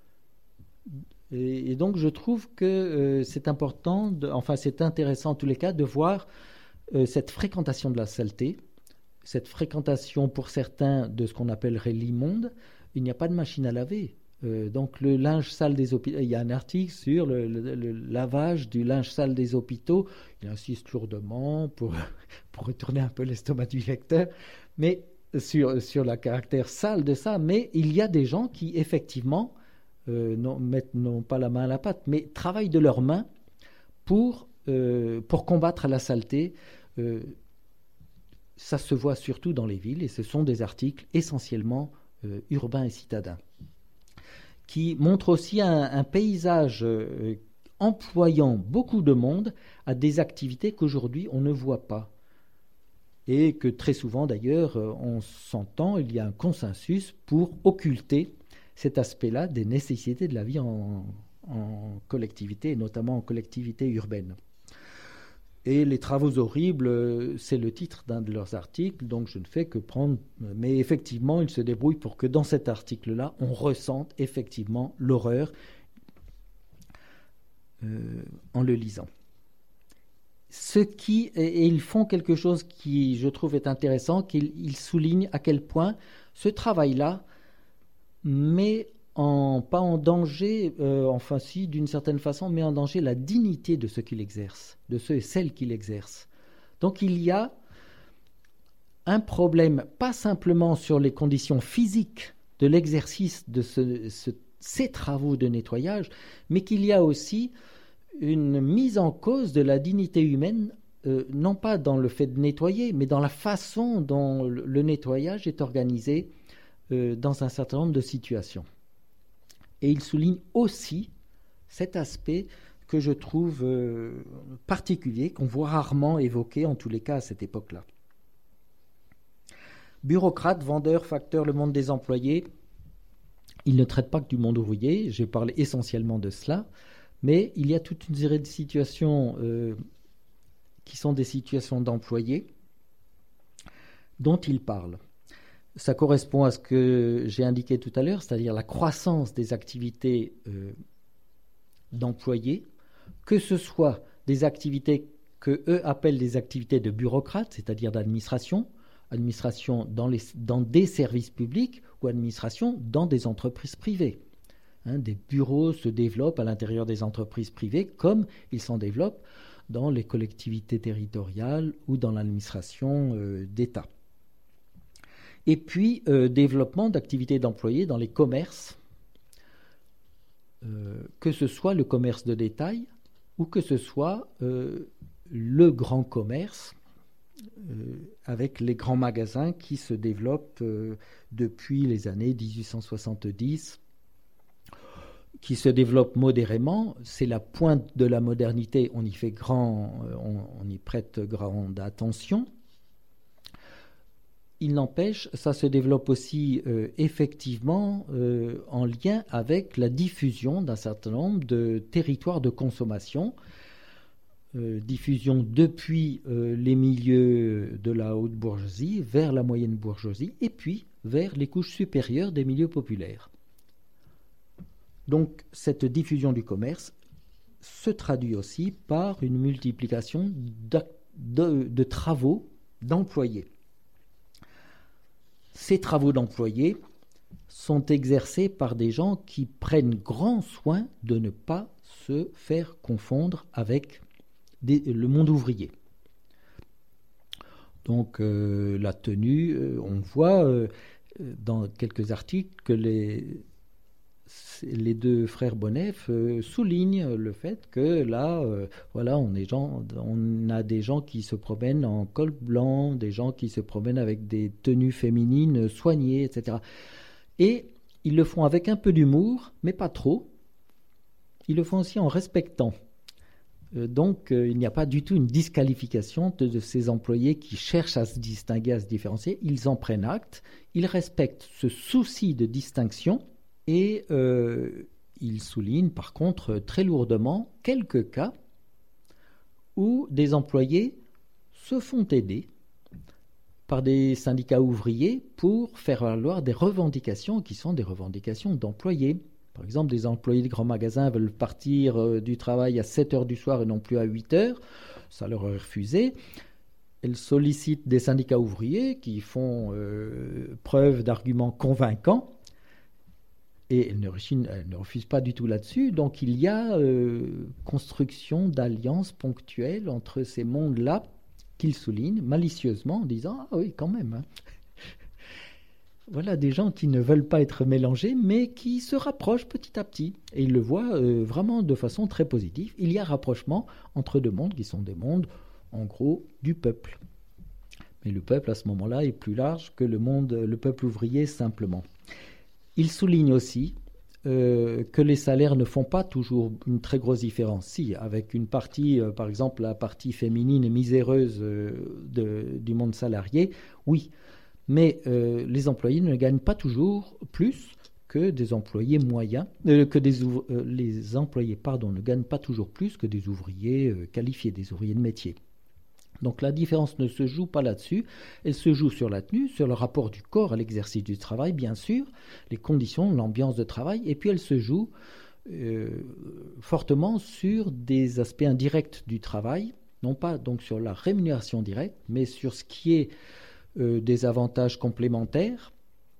Et donc je trouve que c'est important, c'est intéressant en tous les cas de voir cette fréquentation de la saleté, cette fréquentation pour certains de ce qu'on appellerait l'immonde. Il n'y a pas de machine à laver. Donc le linge sale des hôpitaux, il y a un article sur le lavage du linge sale des hôpitaux. Il insiste lourdement pour retourner un peu l'estomac du lecteur, mais sur le caractère sale de ça. Mais il y a des gens qui effectivement n'ont pas la main à la pâte, mais travaillent de leurs mains pour combattre la saleté. Ça se voit surtout dans les villes, et ce sont des articles essentiellement urbains et citadins, qui montrent aussi un paysage employant beaucoup de monde à des activités qu'aujourd'hui on ne voit pas. Et que très souvent d'ailleurs on s'entend, il y a un consensus pour occulter cet aspect-là des nécessités de la vie en collectivité, et notamment en collectivité urbaine. Et les travaux horribles, c'est le titre d'un de leurs articles, donc je ne fais que prendre... Mais effectivement, ils se débrouillent pour que dans cet article-là, on ressente effectivement l'horreur en le lisant. Et ils font quelque chose qui, je trouve, est intéressant, qu'ils soulignent à quel point ce travail-là met pas en danger, si d'une certaine façon, met en danger la dignité de ceux qui l'exercent, de ceux et celles qui l'exercent. Donc il y a un problème, pas simplement sur les conditions physiques de l'exercice de ces travaux de nettoyage, mais qu'il y a aussi une mise en cause de la dignité humaine, non pas dans le fait de nettoyer, mais dans la façon dont le nettoyage est organisé dans un certain nombre de situations. Et il souligne aussi cet aspect que je trouve particulier, qu'on voit rarement évoqué, en tous les cas à cette époque-là. Bureaucrates, vendeurs, facteurs, le monde des employés, il ne traite pas que du monde ouvrier, j'ai parlé essentiellement de cela, mais il y a toute une série de situations qui sont des situations d'employés dont il parle. Ça correspond à ce que j'ai indiqué tout à l'heure, c'est-à-dire la croissance des activités d'employés, que ce soit des activités que eux appellent des activités de bureaucrates, c'est-à-dire d'administration, administration dans des services publics ou administration dans des entreprises privées. Des bureaux se développent à l'intérieur des entreprises privées comme ils s'en développent dans les collectivités territoriales ou dans l'administration d'État. Et puis, développement d'activités d'employés dans les commerces, que ce soit le commerce de détail ou que ce soit le grand commerce, avec les grands magasins qui se développent depuis les années 1870, qui se développent modérément. C'est la pointe de la modernité, on y prête grande attention. Il n'empêche, ça se développe aussi effectivement en lien avec la diffusion d'un certain nombre de territoires de consommation, diffusion depuis les milieux de la haute bourgeoisie vers la moyenne bourgeoisie et puis vers les couches supérieures des milieux populaires. Donc cette diffusion du commerce se traduit aussi par une multiplication de travaux d'employés. Ces travaux d'employés sont exercés par des gens qui prennent grand soin de ne pas se faire confondre avec le monde ouvrier. Donc la tenue, on voit dans quelques articles que les deux frères Bonnef soulignent le fait que là, voilà, on a des gens qui se promènent en col blanc, des gens qui se promènent avec des tenues féminines soignées, etc. Et ils le font avec un peu d'humour, mais pas trop. Ils le font aussi en respectant. Donc, il n'y a pas du tout une disqualification de ces employés qui cherchent à se distinguer, à se différencier. Ils en prennent acte, ils respectent ce souci de distinction et ils soulignent par contre très lourdement quelques cas où des employés se font aider par des syndicats ouvriers pour faire valoir des revendications qui sont des revendications d'employés. Par exemple, des employés de grands magasins veulent partir du travail à 7 heures du soir et non plus à 8 heures. Ça leur est refusé. Elles sollicitent des syndicats ouvriers qui font preuve d'arguments convaincants. Et elles ne refusent pas du tout là-dessus. Donc il y a construction d'alliances ponctuelles entre ces mondes-là qu'ils soulignent malicieusement en disant « Ah oui, quand même hein. ». Voilà des gens qui ne veulent pas être mélangés, mais qui se rapprochent petit à petit. Et ils le voient vraiment de façon très positive. Il y a rapprochement entre deux mondes qui sont des mondes, en gros, du peuple. Mais le peuple, à ce moment-là, est plus large que le peuple ouvrier simplement. Il souligne aussi que les salaires ne font pas toujours une très grosse différence. Si, avec une partie, par exemple, la partie féminine et miséreuse du monde salarié, oui. Mais les employés ne gagnent pas toujours plus que des employés moyens, les employés ne gagnent pas toujours plus que des ouvriers qualifiés, des ouvriers de métier. Donc la différence ne se joue pas là-dessus, elle se joue sur la tenue, sur le rapport du corps à l'exercice du travail, bien sûr, les conditions, l'ambiance de travail, et puis elle se joue fortement sur des aspects indirects du travail, non pas donc sur la rémunération directe, mais sur ce qui est des avantages complémentaires,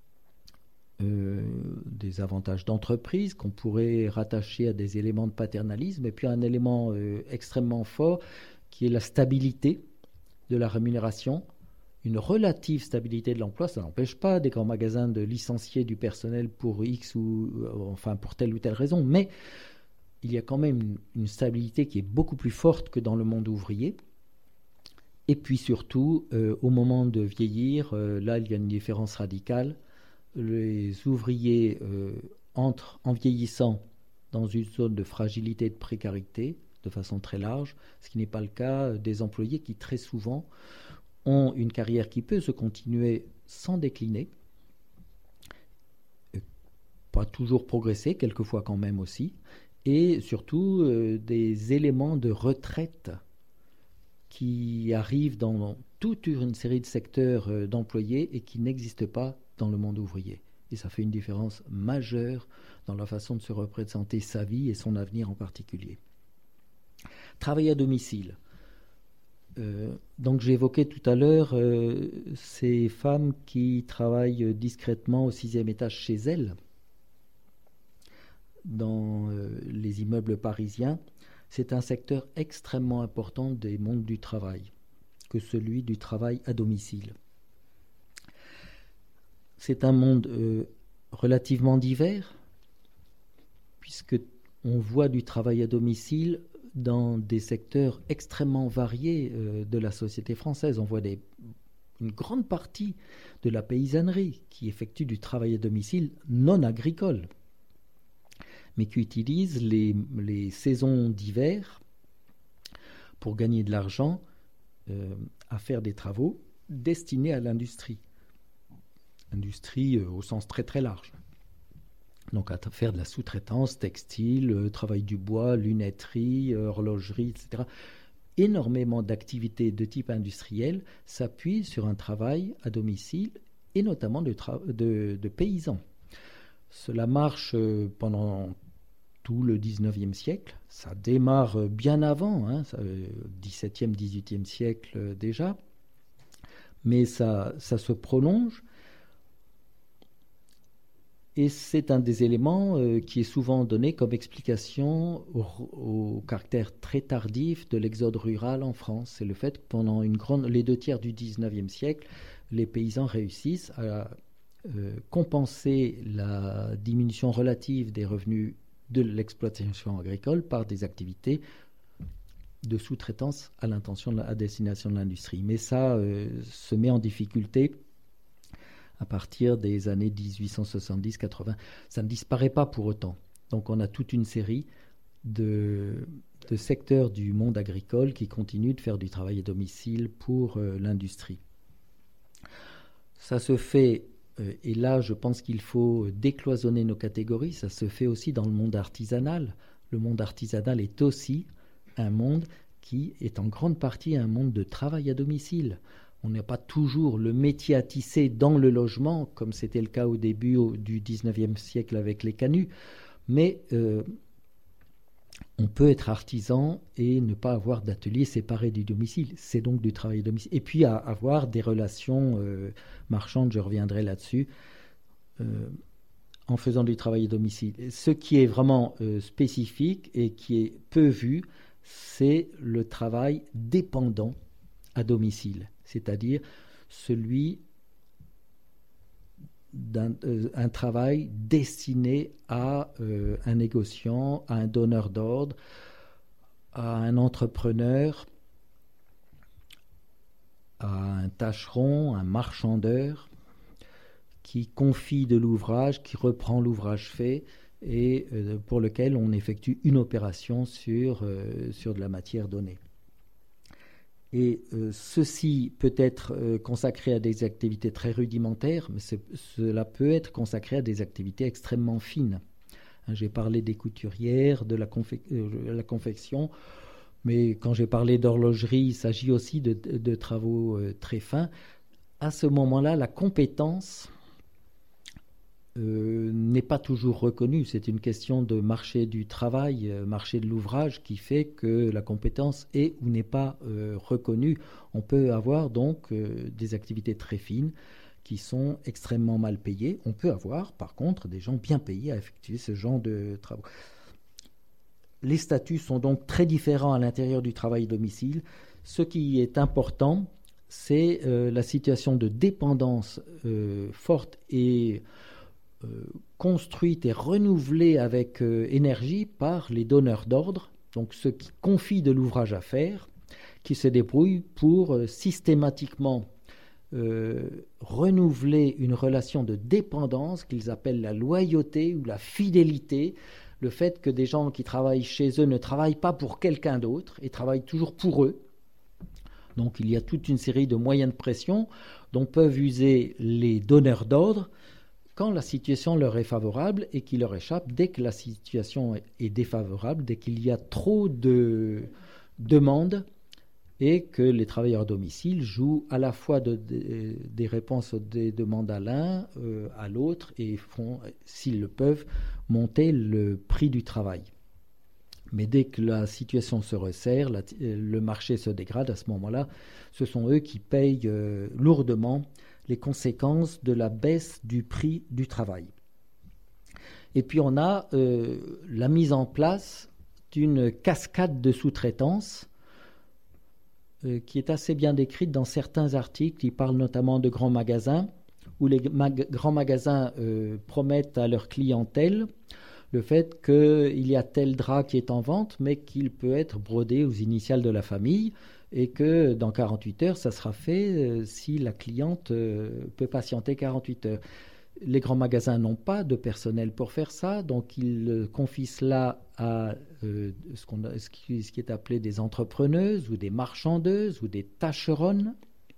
des avantages d'entreprise qu'on pourrait rattacher à des éléments de paternalisme, et puis un élément extrêmement fort qui est la stabilité de la rémunération, une relative stabilité de l'emploi. Ça n'empêche pas des grands magasins de licencier du personnel pour X ou enfin pour telle ou telle raison, mais il y a quand même une stabilité qui est beaucoup plus forte que dans le monde ouvrier. Et puis surtout, au moment de vieillir, là il y a une différence radicale. Les ouvriers entrent en vieillissant dans une zone de fragilité et de précarité de façon très large, ce qui n'est pas le cas des employés qui très souvent ont une carrière qui peut se continuer sans décliner, pas toujours progresser, quelquefois quand même aussi, et surtout des éléments de retraite qui arrivent dans toute une série de secteurs d'employés et qui n'existent pas dans le monde ouvrier. Et ça fait une différence majeure dans la façon de se représenter sa vie et son avenir en particulier. Travail à domicile. Donc j'évoquais tout à l'heure ces femmes qui travaillent discrètement au 6e étage chez elles, dans les immeubles parisiens. C'est un secteur extrêmement important des mondes du travail, que celui du travail à domicile. C'est un monde relativement divers, puisque on voit du travail à domicile dans des secteurs extrêmement variés de la société française. On voit une grande partie de la paysannerie qui effectue du travail à domicile non agricole, mais qui utilise les saisons d'hiver pour gagner de l'argent à faire des travaux destinés à l'industrie. Industrie au sens très très large. Donc à faire de la sous-traitance, textile, travail du bois, lunetterie, horlogerie, etc. Énormément d'activités de type industriel s'appuient sur un travail à domicile et notamment de paysans. Cela marche pendant tout le 19e siècle. Ça démarre bien avant, 17e, 18e siècle déjà. Mais ça se prolonge. Et c'est un des éléments qui est souvent donné comme explication au caractère très tardif de l'exode rural en France. C'est le fait que pendant les 2 tiers du 19e siècle, les paysans réussissent à compenser la diminution relative des revenus de l'exploitation agricole par des activités de sous-traitance à destination de l'industrie. Mais ça se met en difficulté à partir des années 1870-80. Ça ne disparaît pas pour autant. Donc on a toute une série de secteurs du monde agricole qui continuent de faire du travail à domicile pour l'industrie. Ça se fait, et là je pense qu'il faut décloisonner nos catégories, ça se fait aussi dans le monde artisanal. Le monde artisanal est aussi un monde qui est en grande partie un monde de travail à domicile. On n'a pas toujours le métier à tisser dans le logement, comme c'était le cas au début du 19e siècle avec les canuts, mais on peut être artisan et ne pas avoir d'atelier séparé du domicile. C'est donc du travail à domicile. Et puis avoir des relations marchandes, je reviendrai là-dessus, en faisant du travail à domicile. Ce qui est vraiment spécifique et qui est peu vu, c'est le travail dépendant à domicile, c'est-à-dire celui d'un travail destiné à un négociant, à un donneur d'ordre, à un entrepreneur, à un tâcheron, un marchandeur, qui confie de l'ouvrage, qui reprend l'ouvrage fait et pour lequel on effectue une opération sur de la matière donnée. Et ceci peut être consacré à des activités très rudimentaires, mais cela peut être consacré à des activités extrêmement fines. J'ai parlé des couturières, de la confection, mais quand j'ai parlé d'horlogerie, il s'agit aussi de travaux très fins. À ce moment-là, la compétence n'est pas toujours reconnue. C'est une question de marché du travail, marché de l'ouvrage, qui fait que la compétence est ou n'est pas reconnue. On peut avoir donc des activités très fines qui sont extrêmement mal payées. On peut avoir par contre des gens bien payés à effectuer ce genre de travaux. Les statuts sont donc très différents à l'intérieur du travail domicile. Ce qui est important, c'est la situation de dépendance forte et construite et renouvelée avec énergie par les donneurs d'ordre, donc ceux qui confient de l'ouvrage à faire, qui se débrouillent pour systématiquement renouveler une relation de dépendance qu'ils appellent la loyauté ou la fidélité, le fait que des gens qui travaillent chez eux ne travaillent pas pour quelqu'un d'autre et travaillent toujours pour eux. Donc il y a toute une série de moyens de pression dont peuvent user les donneurs d'ordre quand la situation leur est favorable et qui leur échappe dès que la situation est défavorable, dès qu'il y a trop de demandes et que les travailleurs à domicile jouent à la fois des réponses des demandes à l'un, à l'autre, et font, s'ils le peuvent, monter le prix du travail. Mais dès que la situation se resserre, le marché se dégrade, à ce moment-là, ce sont eux qui payent lourdement les conséquences de la baisse du prix du travail. Et puis on a la mise en place d'une cascade de sous-traitance qui est assez bien décrite dans certains articles. Ils parlent notamment de grands magasins, où les grands magasins promettent à leur clientèle le fait qu'il y a tel drap qui est en vente, mais qu'il peut être brodé aux initiales de la famille, et que dans 48 heures, ça sera fait si la cliente peut patienter 48 heures. Les grands magasins n'ont pas de personnel pour faire ça, donc ils confient cela à ce qui est appelé des entrepreneuses ou des marchandeuses ou des tâcheronnes,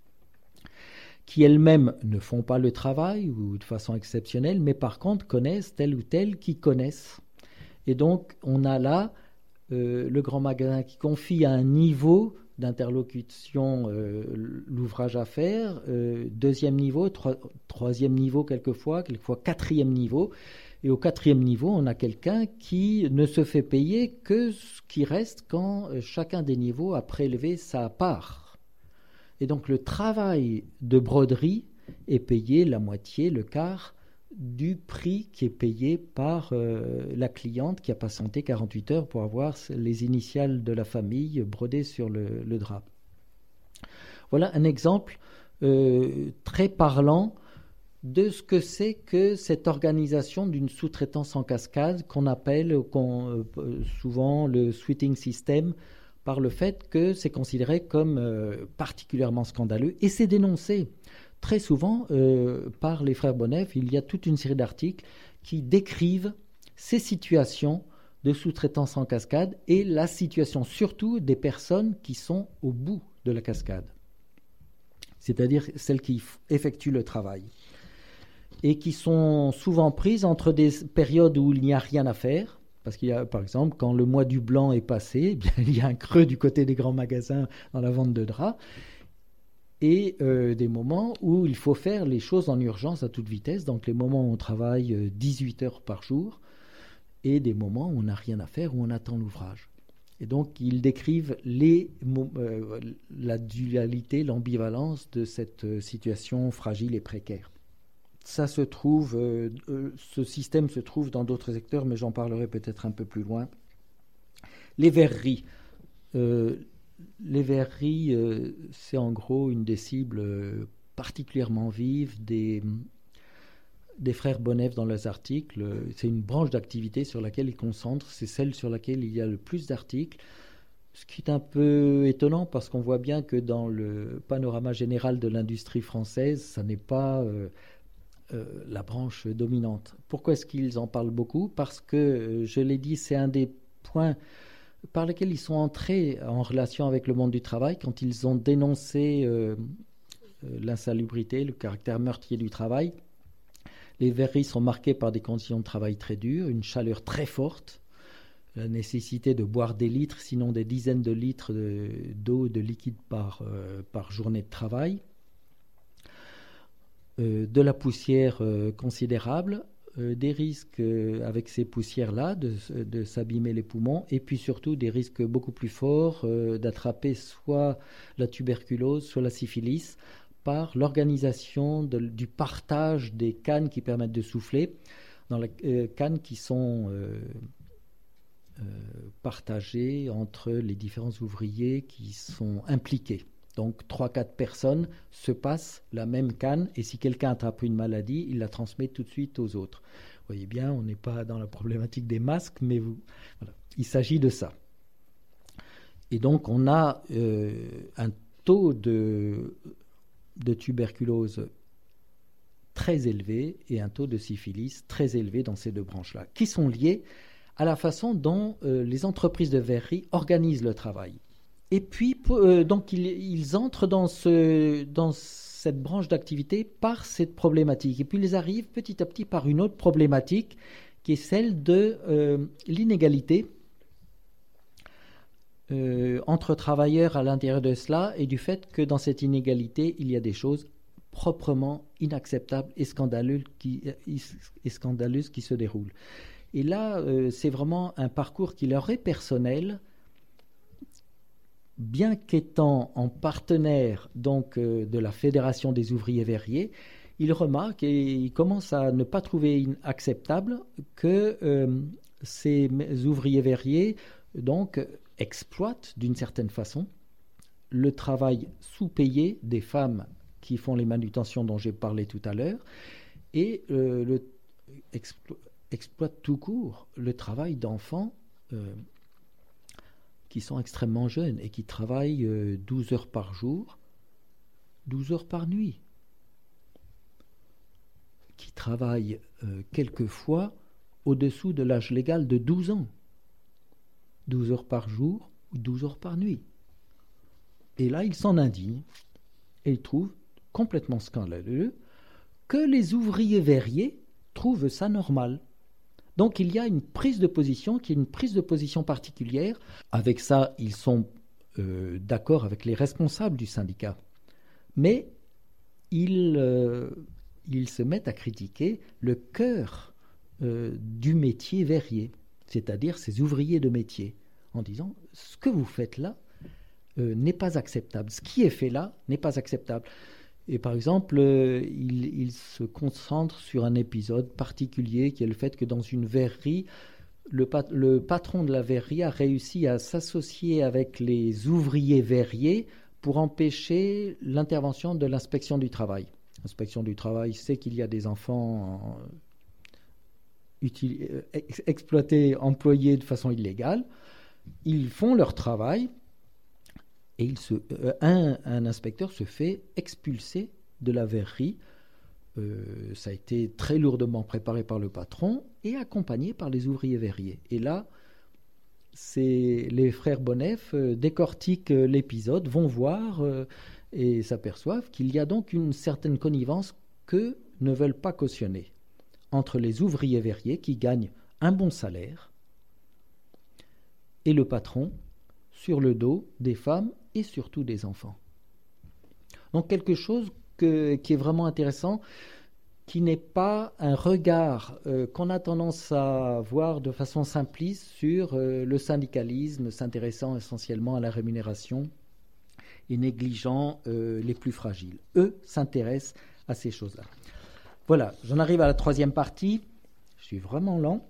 qui elles-mêmes ne font pas le travail ou de façon exceptionnelle, mais par contre connaissent tel ou tel qui connaissent. Et donc on a là le grand magasin qui confie à un niveau d'interlocution l'ouvrage à faire, deuxième niveau, troisième niveau quelquefois quatrième niveau. Et au quatrième niveau, on a quelqu'un qui ne se fait payer que ce qui reste quand chacun des niveaux a prélevé sa part. Et donc le travail de broderie est payé la moitié, le quart du prix qui est payé par la cliente qui a patienté 48 heures pour avoir les initiales de la famille brodées sur le drap. Voilà un exemple très parlant de ce que c'est que cette organisation d'une sous-traitance en cascade qu'on appelle souvent le sweating system, par le fait que c'est considéré comme particulièrement scandaleux et c'est dénoncé. Très souvent, par les frères Bonnef, il y a toute une série d'articles qui décrivent ces situations de sous-traitance en cascade et la situation surtout des personnes qui sont au bout de la cascade, c'est-à-dire celles qui effectuent le travail et qui sont souvent prises entre des périodes où il n'y a rien à faire. Parce qu'il y a, par exemple, quand le mois du blanc est passé, eh bien, il y a un creux du côté des grands magasins dans la vente de draps, et des moments où il faut faire les choses en urgence à toute vitesse, donc les moments où on travaille 18 heures par jour, et des moments où on n'a rien à faire, où on attend l'ouvrage. Et donc, ils décrivent la dualité, l'ambivalence de cette situation fragile et précaire. Ça se trouve, ce système se trouve dans d'autres secteurs, mais j'en parlerai peut-être un peu plus loin. Les verreries. Les verreries, c'est en gros une des cibles particulièrement vives des frères Bonnef dans leurs articles. C'est une branche d'activité sur laquelle ils concentrent, c'est celle sur laquelle il y a le plus d'articles. Ce qui est un peu étonnant parce qu'on voit bien que dans le panorama général de l'industrie française, ça n'est pas la branche dominante. Pourquoi est-ce qu'ils en parlent beaucoup ? Parce que, je l'ai dit, c'est un des points par lesquels ils sont entrés en relation avec le monde du travail quand ils ont dénoncé l'insalubrité, le caractère meurtrier du travail. Les verreries sont marquées par des conditions de travail très dures, une chaleur très forte, la nécessité de boire des litres, sinon des dizaines de litres d'eau, de liquide par journée de travail. De la poussière considérable, des risques avec ces poussières-là de s'abîmer les poumons, et puis surtout des risques beaucoup plus forts d'attraper soit la tuberculose, soit la syphilis, par l'organisation du partage des cannes qui permettent de souffler, dans les cannes qui sont partagées entre les différents ouvriers qui sont impliqués. Donc 3-4 personnes se passent la même canne et si quelqu'un attrape une maladie, il la transmet tout de suite aux autres. Vous voyez bien, on n'est pas dans la problématique des masques, mais voilà, il s'agit de ça. Et donc on a un taux de tuberculose très élevé et un taux de syphilis très élevé dans ces deux branches-là, qui sont liés à la façon dont les entreprises de verrerie organisent le travail. Et puis, donc, ils entrent dans cette branche d'activité par cette problématique. Et puis, ils arrivent petit à petit par une autre problématique qui est celle de l'inégalité entre travailleurs à l'intérieur de cela et du fait que dans cette inégalité, il y a des choses proprement inacceptables et scandaleuses qui se déroulent. Et là, c'est vraiment un parcours qui leur est personnel, bien qu'étant en partenaire donc, de la Fédération des ouvriers verriers, il remarque et il commence à ne pas trouver acceptable que ces ouvriers verriers donc, exploitent d'une certaine façon le travail sous-payé des femmes qui font les manutentions dont j'ai parlé tout à l'heure et exploitent tout court le travail d'enfants qui sont extrêmement jeunes et qui travaillent 12 heures par jour, 12 heures par nuit, qui travaillent quelquefois au-dessous de l'âge légal de 12 ans, 12 heures par jour ou 12 heures par nuit. Et là, il s'en indigne et il trouve complètement scandaleux que les ouvriers verriers trouvent ça normal. Donc il y a une prise de position qui est une prise de position particulière. Avec ça, ils sont d'accord avec les responsables du syndicat. Mais ils se mettent à critiquer le cœur du métier verrier, c'est-à-dire ces ouvriers de métier, en disant « ce que vous faites là n'est pas acceptable. Ce qui est fait là n'est pas acceptable ». Et par exemple, il se concentre sur un épisode particulier qui est le fait que dans une verrerie, le patron de la verrerie a réussi à s'associer avec les ouvriers verriers pour empêcher l'intervention de l'inspection du travail. L'inspection du travail sait qu'il y a des enfants exploités, employés de façon illégale. Ils font leur travail. Et un inspecteur se fait expulser de la verrerie. Ça a été très lourdement préparé par le patron et accompagné par les ouvriers verriers. Et là, les frères Bonnef décortiquent l'épisode, vont voir et s'aperçoivent qu'il y a donc une certaine connivence qu'eux ne veulent pas cautionner entre les ouvriers verriers qui gagnent un bon salaire et le patron sur le dos des femmes et surtout des enfants. Donc quelque chose qui est vraiment intéressant, qui n'est pas un regard qu'on a tendance à voir de façon simpliste sur le syndicalisme, s'intéressant essentiellement à la rémunération et négligeant les plus fragiles. Eux s'intéressent à ces choses-là. Voilà, j'en arrive à la troisième partie. Je suis vraiment lent.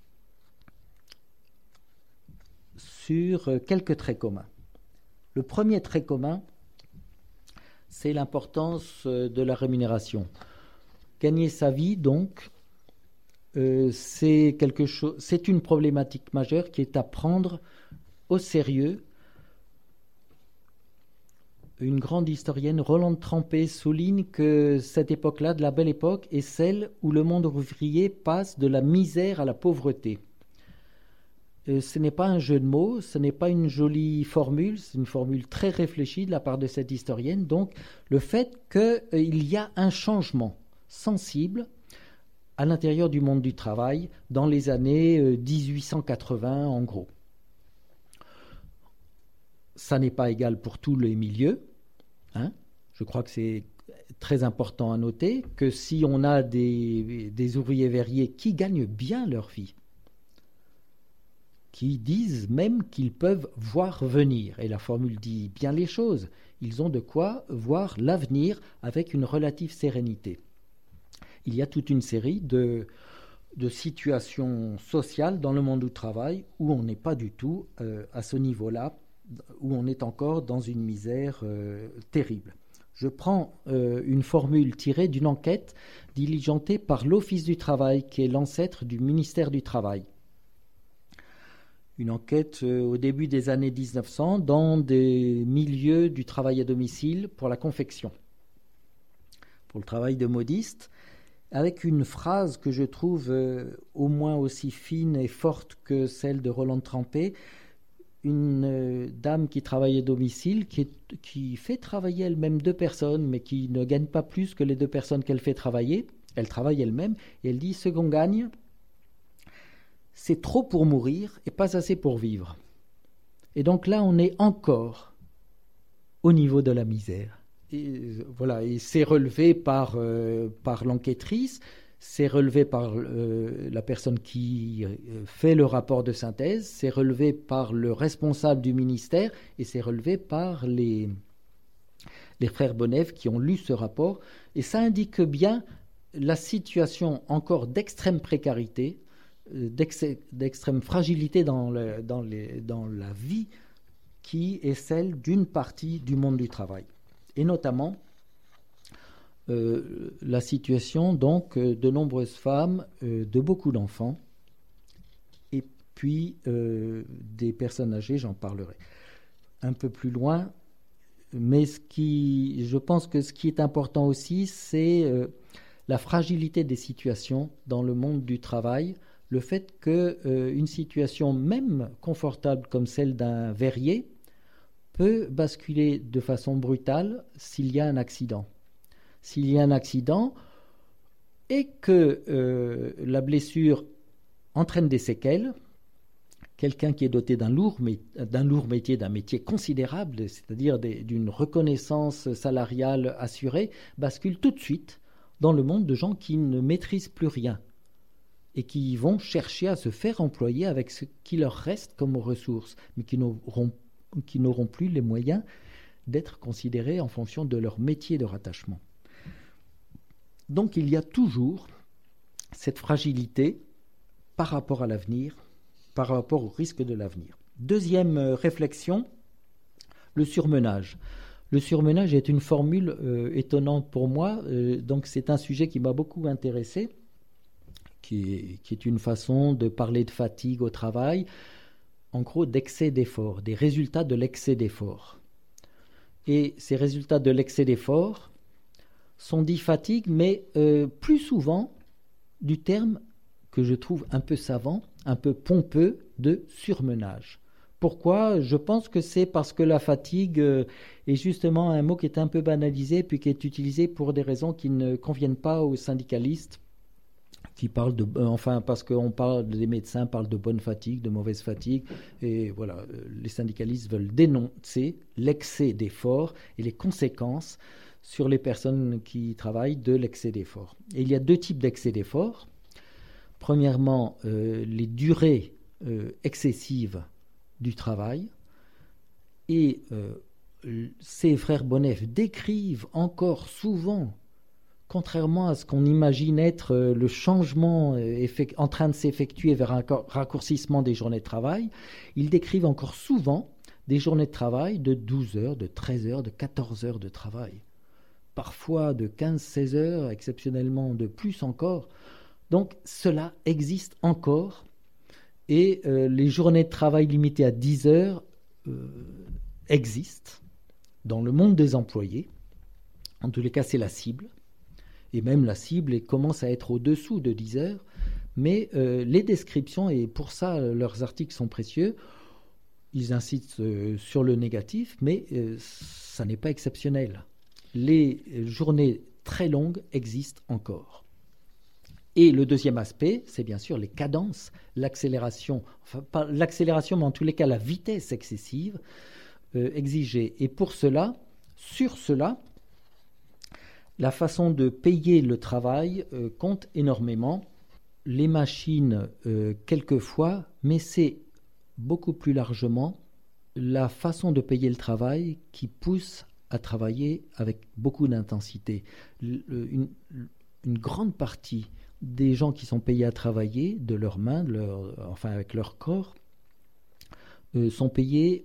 Sur quelques traits communs. Le premier trait commun, c'est l'importance de la rémunération. Gagner sa vie, donc, c'est une problématique majeure qui est à prendre au sérieux. Une grande historienne, Rolande Trempé, souligne que cette époque-là, de la belle époque, est celle où le monde ouvrier passe de la misère à la pauvreté. Ce n'est pas un jeu de mots, ce n'est pas une jolie formule, c'est une formule très réfléchie de la part de cette historienne. Donc, le fait qu'il y a un changement sensible à l'intérieur du monde du travail dans les années 1880, en gros. Ça n'est pas égal pour tous les milieux. Je crois que c'est très important à noter que si on a des ouvriers verriers qui gagnent bien leur vie, qui disent même qu'ils peuvent voir venir. Et la formule dit bien les choses. Ils ont de quoi voir l'avenir avec une relative sérénité. Il y a toute une série de situations sociales dans le monde du travail où on n'est pas du tout à ce niveau-là, où on est encore dans une misère terrible. Je prends une formule tirée d'une enquête diligentée par l'Office du travail, qui est l'ancêtre du ministère du Travail. Une enquête au début des années 1900 dans des milieux du travail à domicile pour la confection, pour le travail de modiste, avec une phrase que je trouve au moins aussi fine et forte que celle de Rolande Trempé, une dame qui travaille à domicile, qui fait travailler elle-même 2 personnes, mais qui ne gagne pas plus que les 2 personnes qu'elle fait travailler. Elle travaille elle-même, et elle dit « ce qu'on gagne, c'est trop pour mourir et pas assez pour vivre. » Et donc là, on est encore au niveau de la misère. Et voilà, et c'est relevé par l'enquêtrice, c'est relevé par la personne qui fait le rapport de synthèse, c'est relevé par le responsable du ministère et c'est relevé par les frères Bonnève qui ont lu ce rapport. Et ça indique bien la situation encore d'extrême précarité, d'extrême fragilité dans la vie qui est celle d'une partie du monde du travail. Et notamment la situation donc de nombreuses femmes, de beaucoup d'enfants, et puis des personnes âgées, j'en parlerai un peu plus loin. Mais je pense que ce qui est important aussi, c'est la fragilité des situations dans le monde du travail, le fait qu'une situation même confortable comme celle d'un verrier peut basculer de façon brutale s'il y a un accident. S'il y a un accident et que la blessure entraîne des séquelles, quelqu'un qui est doté d'un lourd métier, d'un métier considérable, c'est-à-dire d'une reconnaissance salariale assurée, bascule tout de suite dans le monde de gens qui ne maîtrisent plus rien et qui vont chercher à se faire employer avec ce qui leur reste comme ressources, mais qui n'auront plus les moyens d'être considérés en fonction de leur métier de rattachement. Donc il y a toujours cette fragilité par rapport à l'avenir, par rapport au risque de l'avenir. Deuxième réflexion, le surmenage. Le surmenage est une formule étonnante pour moi, donc c'est un sujet qui m'a beaucoup intéressé, qui est une façon de parler de fatigue au travail, en gros d'excès d'effort, des résultats de l'excès d'effort. Et ces résultats de l'excès d'effort sont dits fatigue, mais plus souvent du terme que je trouve un peu savant, un peu pompeux, de surmenage. Pourquoi ? Je pense que c'est parce que la fatigue est justement un mot qui est un peu banalisé puis qui est utilisé pour des raisons qui ne conviennent pas aux syndicalistes qui parlent parce qu'on parle, les médecins parlent de bonne fatigue, de mauvaise fatigue, et voilà, les syndicalistes veulent dénoncer l'excès d'effort et les conséquences sur les personnes qui travaillent de l'excès d'effort. Et il y a deux types d'excès d'effort. Premièrement, les durées excessives du travail, et ces frères Bonnève décrivent encore souvent, contrairement à ce qu'on imagine être le changement en train de s'effectuer vers un raccourcissement des journées de travail, ils décrivent encore souvent des journées de travail de 12 heures, de 13 heures, de 14 heures de travail, parfois de 15-16 heures, exceptionnellement de plus encore. Donc cela existe encore, et les journées de travail limitées à 10 heures existent dans le monde des employés. En tous les cas, c'est la cible. Et même la cible commence à être au-dessous de 10 heures. Mais les descriptions, et pour ça leurs articles sont précieux, ils insistent sur le négatif, mais ça n'est pas exceptionnel. Les journées très longues existent encore. Et le deuxième aspect, c'est bien sûr les cadences, l'accélération, enfin pas l'accélération, mais en tous les cas la vitesse excessive exigée. Et pour cela, sur cela, la façon de payer le travail compte énormément. Les machines, quelquefois, mais c'est beaucoup plus largement la façon de payer le travail qui pousse à travailler avec beaucoup d'intensité. Une grande partie des gens qui sont payés à travailler de leurs mains, avec leur corps, sont payés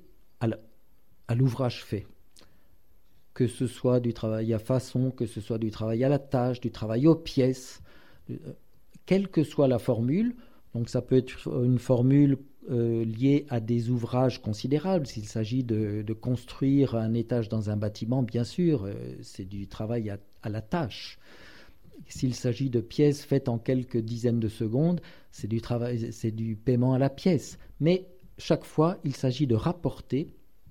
à l'ouvrage fait. Que ce soit du travail à façon, que ce soit du travail à la tâche, du travail aux pièces, quelle que soit la formule. Donc ça peut être une formule liée à des ouvrages considérables. S'il s'agit de construire un étage dans un bâtiment, bien sûr, c'est du travail à la tâche. S'il s'agit de pièces faites en quelques dizaines de secondes, c'est du paiement à la pièce. Mais chaque fois, il s'agit de rapporter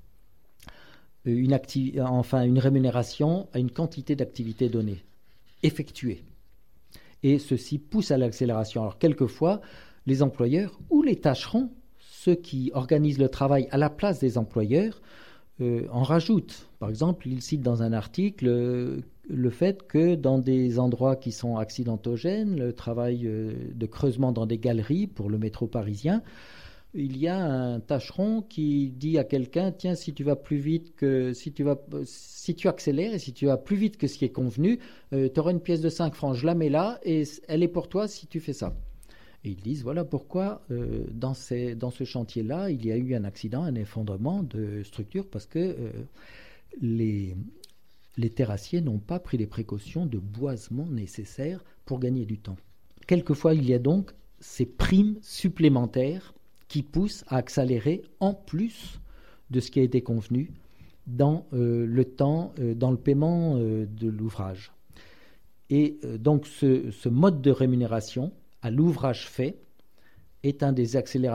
une rémunération à une quantité d'activités données, effectuées. Et ceci pousse à l'accélération. Alors quelquefois, les employeurs ou les tâcherons ceux qui organisent le travail à la place des employeurs en rajoutent. Par exemple, il cite dans un article le fait que dans des endroits qui sont accidentogènes, le travail de creusement dans des galeries pour le métro parisien, il y a un tâcheron qui dit à quelqu'un: tiens, si tu vas plus vite que si tu accélères et si tu vas plus vite que ce qui est convenu, tu auras une pièce de 5 francs, je la mets là et elle est pour toi si tu fais ça. Et ils disent voilà pourquoi dans ce chantier-là, il y a eu un accident, un effondrement de structure parce que les terrassiers n'ont pas pris les précautions de boisement nécessaires pour gagner du temps. Quelquefois, il y a donc ces primes supplémentaires qui poussent à accélérer en plus de ce qui a été convenu dans le temps, dans le paiement de l'ouvrage. Et donc ce mode de rémunération à l'ouvrage fait est un des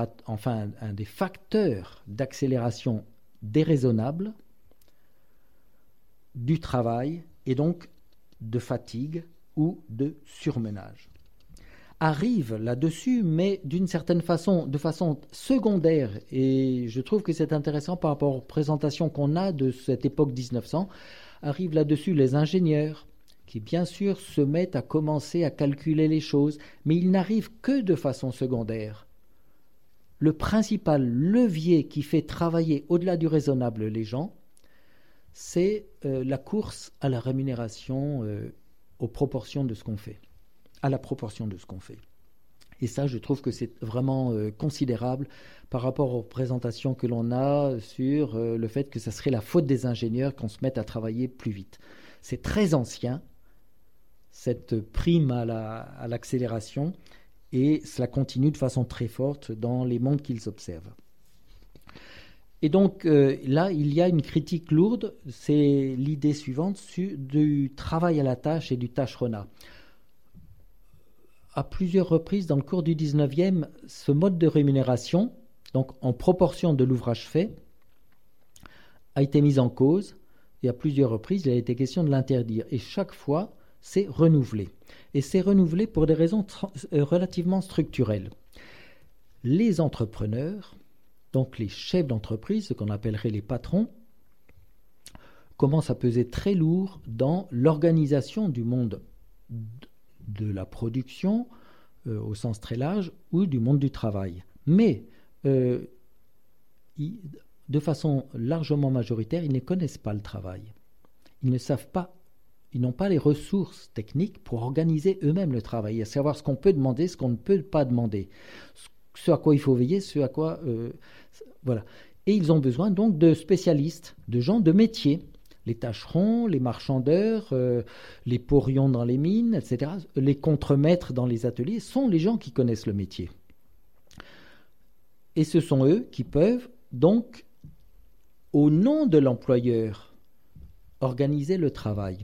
facteurs d'accélération déraisonnable du travail et donc de fatigue ou de surmenage. Arrive là-dessus, mais d'une certaine façon, de façon secondaire, et je trouve que c'est intéressant par rapport aux présentations qu'on a de cette époque 1900, arrivent là-dessus les ingénieurs, qui bien sûr se mettent à commencer à calculer les choses, mais ils n'arrivent que de façon secondaire. Le principal levier qui fait travailler au-delà du raisonnable les gens, c'est la course à la rémunération aux proportions de ce qu'on fait, à la proportion de ce qu'on fait. Et ça, je trouve que c'est vraiment considérable par rapport aux présentations que l'on a sur le fait que ça serait la faute des ingénieurs qu'on se mette à travailler plus vite. C'est très ancien, cette prime à l'accélération, et cela continue de façon très forte dans les mondes qu'ils observent. Et donc là, il y a une critique lourde, c'est l'idée suivante du travail à la tâche et du tâcheronnat. À plusieurs reprises dans le cours du 19e, ce mode de rémunération, donc en proportion de l'ouvrage fait, a été mis en cause, et à plusieurs reprises, il a été question de l'interdire. Et chaque fois, c'est renouvelé. Et c'est renouvelé pour des raisons relativement structurelles. Les entrepreneurs, donc les chefs d'entreprise, ce qu'on appellerait les patrons, commencent à peser très lourd dans l'organisation du monde de la production, au sens très large, ou du monde du travail. Mais, de façon largement majoritaire, ils ne connaissent pas le travail. Ils ne savent pas, ils n'ont pas les ressources techniques pour organiser eux-mêmes le travail, à savoir ce qu'on peut demander, ce qu'on ne peut pas demander, ce à quoi il faut veiller, ce à quoi... voilà. Et ils ont besoin donc de spécialistes, de gens de métier, les tâcherons, les marchandeurs, les porions dans les mines, etc., les contremaîtres dans les ateliers, sont les gens qui connaissent le métier. Et ce sont eux qui peuvent donc, au nom de l'employeur, organiser le travail.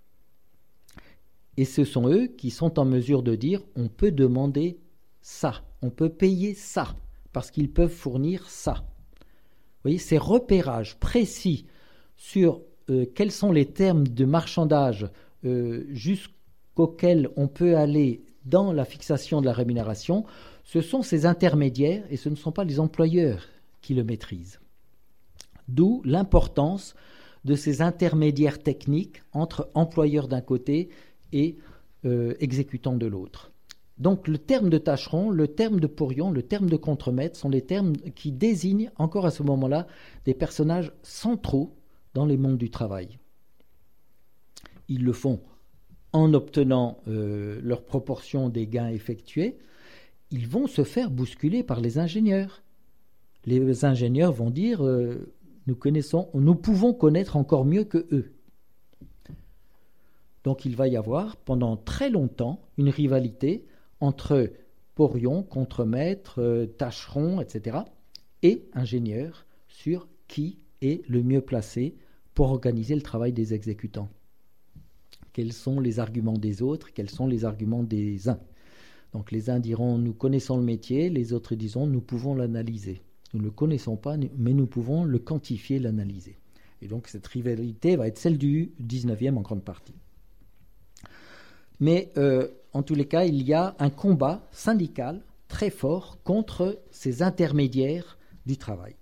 Et ce sont eux qui sont en mesure de dire on peut demander ça, on peut payer ça, parce qu'ils peuvent fournir ça. Vous voyez, ces repérages précis sur quels sont les termes de marchandage jusqu'auxquels on peut aller dans la fixation de la rémunération, ce sont ces intermédiaires et ce ne sont pas les employeurs qui le maîtrisent. D'où l'importance de ces intermédiaires techniques entre employeurs d'un côté et exécutants de l'autre. Donc le terme de tâcheron, le terme de porion, le terme de contremaître sont les termes qui désignent encore à ce moment-là des personnages centraux dans les mondes du travail. Ils le font en obtenant leur proportion des gains effectués. Ils vont se faire bousculer par les ingénieurs. Les ingénieurs vont dire nous pouvons connaître encore mieux que eux. Donc il va y avoir pendant très longtemps une rivalité entre porions, contremaîtres, tâcherons, etc. et ingénieurs sur qui est le mieux placé pour organiser le travail des exécutants. Quels sont les arguments des autres, quels sont les arguments des uns. Donc les uns diront nous connaissons le métier, les autres diront nous pouvons l'analyser. Nous ne le connaissons pas, mais nous pouvons le quantifier, l'analyser. Et donc cette rivalité va être celle du 19e en grande partie. Mais en tous les cas, il y a un combat syndical très fort contre ces intermédiaires du travail.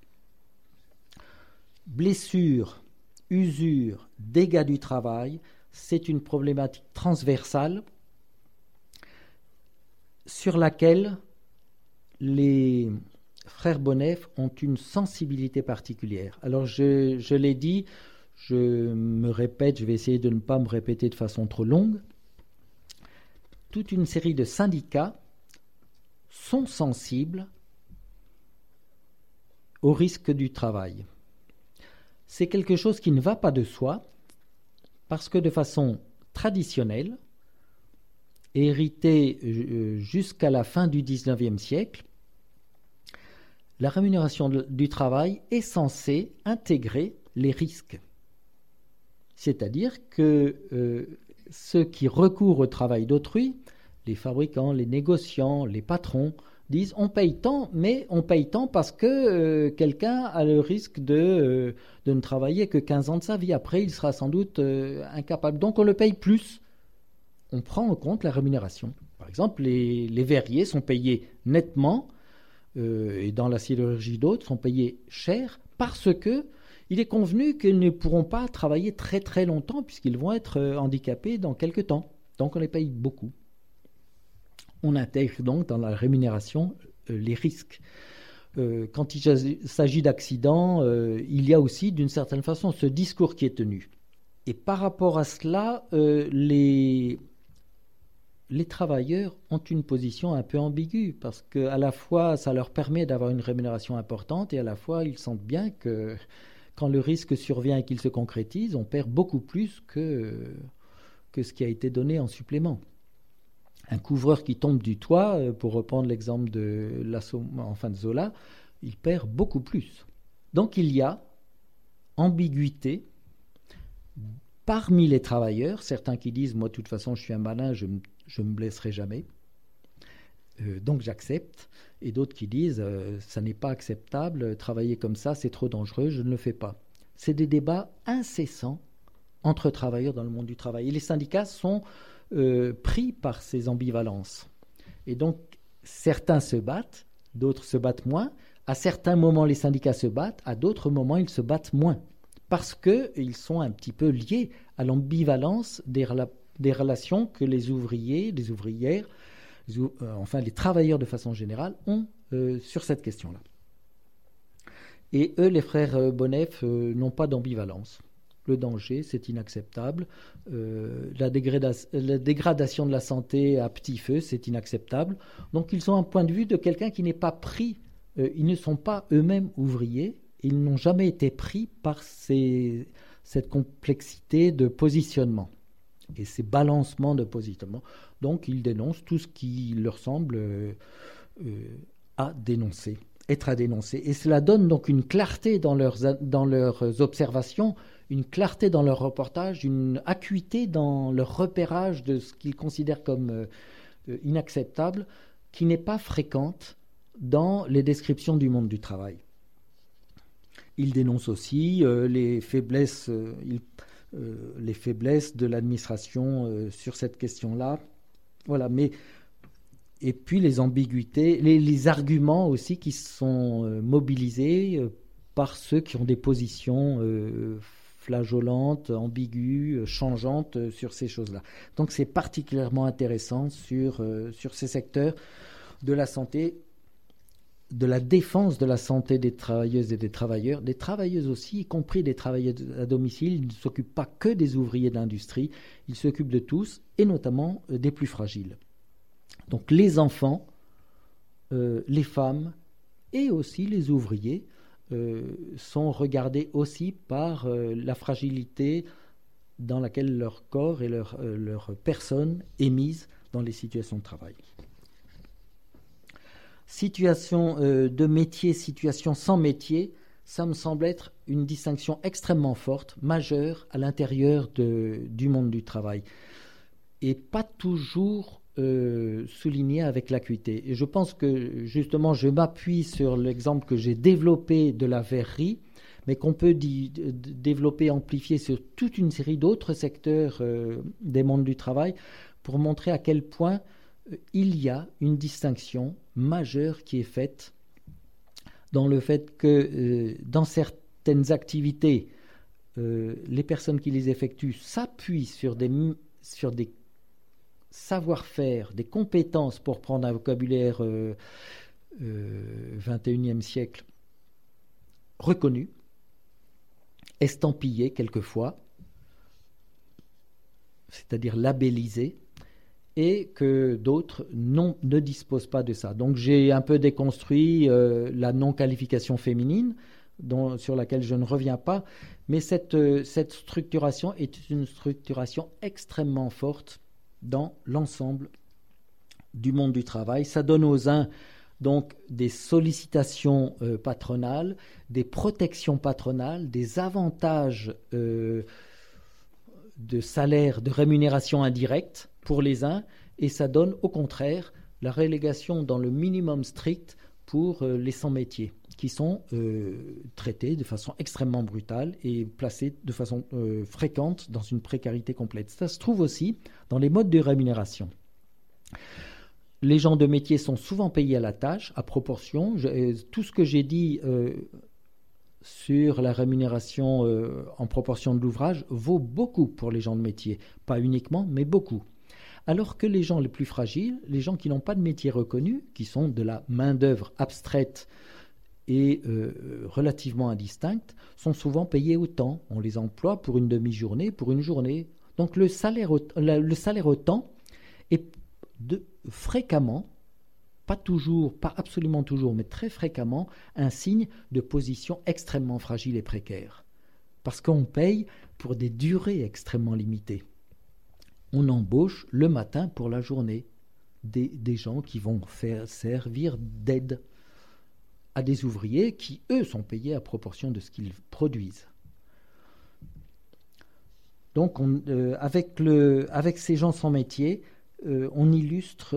Blessures, usures, dégâts du travail, c'est une problématique transversale sur laquelle les frères Bonnef ont une sensibilité particulière. Alors je l'ai dit, je me répète, je vais essayer de ne pas me répéter de façon trop longue. Toute une série de syndicats sont sensibles au risque du travail. C'est quelque chose qui ne va pas de soi, parce que de façon traditionnelle, héritée jusqu'à la fin du XIXe siècle, la rémunération du travail est censée intégrer les risques. C'est-à-dire que ceux qui recourent au travail d'autrui, les fabricants, les négociants, les patrons, disent on paye tant, mais on paye tant parce que quelqu'un a le risque de ne travailler que 15 ans de sa vie. Après, il sera sans doute incapable. Donc on le paye plus. On prend en compte la rémunération. Par exemple, les verriers sont payés nettement, et dans la sidérurgie d'autres sont payés cher parce que il est convenu qu'ils ne pourront pas travailler très très longtemps puisqu'ils vont être handicapés dans quelques temps. Donc on les paye beaucoup. On intègre donc dans la rémunération les risques. Quand il s'agit d'accidents, il y a aussi d'une certaine façon ce discours qui est tenu. Et par rapport à cela, les travailleurs ont une position un peu ambiguë parce qu'à la fois ça leur permet d'avoir une rémunération importante et à la fois ils sentent bien que quand le risque survient et qu'il se concrétise, on perd beaucoup plus que ce qui a été donné en supplément. Un couvreur qui tombe du toit, pour reprendre l'exemple de Zola, il perd beaucoup plus. Donc il y a ambiguïté parmi les travailleurs, certains qui disent « moi de toute façon je suis un malin, je me blesserai jamais, donc j'accepte », et d'autres qui disent « ça n'est pas acceptable, travailler comme ça c'est trop dangereux, je ne le fais pas ». C'est des débats incessants entre travailleurs dans le monde du travail. Et les syndicats sont pris par ces ambivalences. Et donc, certains se battent, d'autres se battent moins. À certains moments, les syndicats se battent, à d'autres moments, ils se battent moins. Parce qu'ils sont un petit peu liés à l'ambivalence des relations que les ouvriers, les ouvrières, les travailleurs de façon générale ont sur cette question-là. Et eux, les frères Bonnef, n'ont pas d'ambivalence. Le danger, c'est inacceptable. La dégradation de la santé à petit feu, c'est inacceptable. Donc, ils ont un point de vue de quelqu'un qui n'est pas pris. Ils ne sont pas eux-mêmes ouvriers. Ils n'ont jamais été pris par cette complexité de positionnement et ces balancements de positionnement. Donc, ils dénoncent tout ce qui leur semble être à dénoncer. Et cela donne donc une clarté dans leurs observations, une clarté dans leur reportage, une acuité dans leur repérage de ce qu'ils considèrent comme inacceptable, qui n'est pas fréquente dans les descriptions du monde du travail. Ils dénoncent aussi les faiblesses de l'administration sur cette question-là. Voilà, et puis les ambiguïtés, les arguments aussi qui sont mobilisés par ceux qui ont des positions flageolantes, ambiguës, changeantes sur ces choses-là. Donc c'est particulièrement intéressant sur ces secteurs de la santé, de la défense de la santé des travailleuses et des travailleurs, des travailleuses aussi, y compris des travailleuses à domicile. Ils ne s'occupent pas que des ouvriers de l'industrie, ils s'occupent de tous, et notamment des plus fragiles. Donc les enfants, les femmes et aussi les ouvriers sont regardés aussi par la fragilité dans laquelle leur corps et leur personne est mise dans les situations de travail. Situation de métier, situation sans métier, ça me semble être une distinction extrêmement forte, majeure à l'intérieur du monde du travail. Et pas toujours souligné avec l'acuité. Et je pense que justement, je m'appuie sur l'exemple que j'ai développé de la verrerie, mais qu'on peut développer, amplifier sur toute une série d'autres secteurs des mondes du travail pour montrer à quel point il y a une distinction majeure qui est faite dans le fait que dans certaines activités, les personnes qui les effectuent s'appuient sur des savoir-faire, des compétences, pour prendre un vocabulaire 21e siècle, reconnu, estampillé quelquefois, c'est-à-dire labellisé, et que d'autres ne disposent pas de ça. Donc j'ai un peu déconstruit la non-qualification féminine, sur laquelle je ne reviens pas, mais cette structuration est une structuration extrêmement forte dans l'ensemble du monde du travail. Ça donne aux uns donc des sollicitations patronales, des protections patronales, des avantages de salaire, de rémunération indirecte pour les uns, et ça donne au contraire la relégation dans le minimum strict pour les sans-métiers, qui sont traités de façon extrêmement brutale et placés de façon fréquente dans une précarité complète. Ça se trouve aussi dans les modes de rémunération. Les gens de métier sont souvent payés à la tâche, à proportion. Tout ce que j'ai dit sur la rémunération en proportion de l'ouvrage vaut beaucoup pour les gens de métier. Pas uniquement, mais beaucoup. Alors que les gens les plus fragiles, les gens qui n'ont pas de métier reconnu, qui sont de la main-d'œuvre abstraite et relativement indistincte, sont souvent payés au temps. On les emploie pour une demi-journée, pour une journée. Donc le salaire au temps est fréquemment, pas toujours, pas absolument toujours, mais très fréquemment, un signe de position extrêmement fragile et précaire. Parce qu'on paye pour des durées extrêmement limitées. On embauche le matin pour la journée des gens qui vont servir d'aide à des ouvriers qui, eux, sont payés à proportion de ce qu'ils produisent. Donc, avec ces gens sans métier, on illustre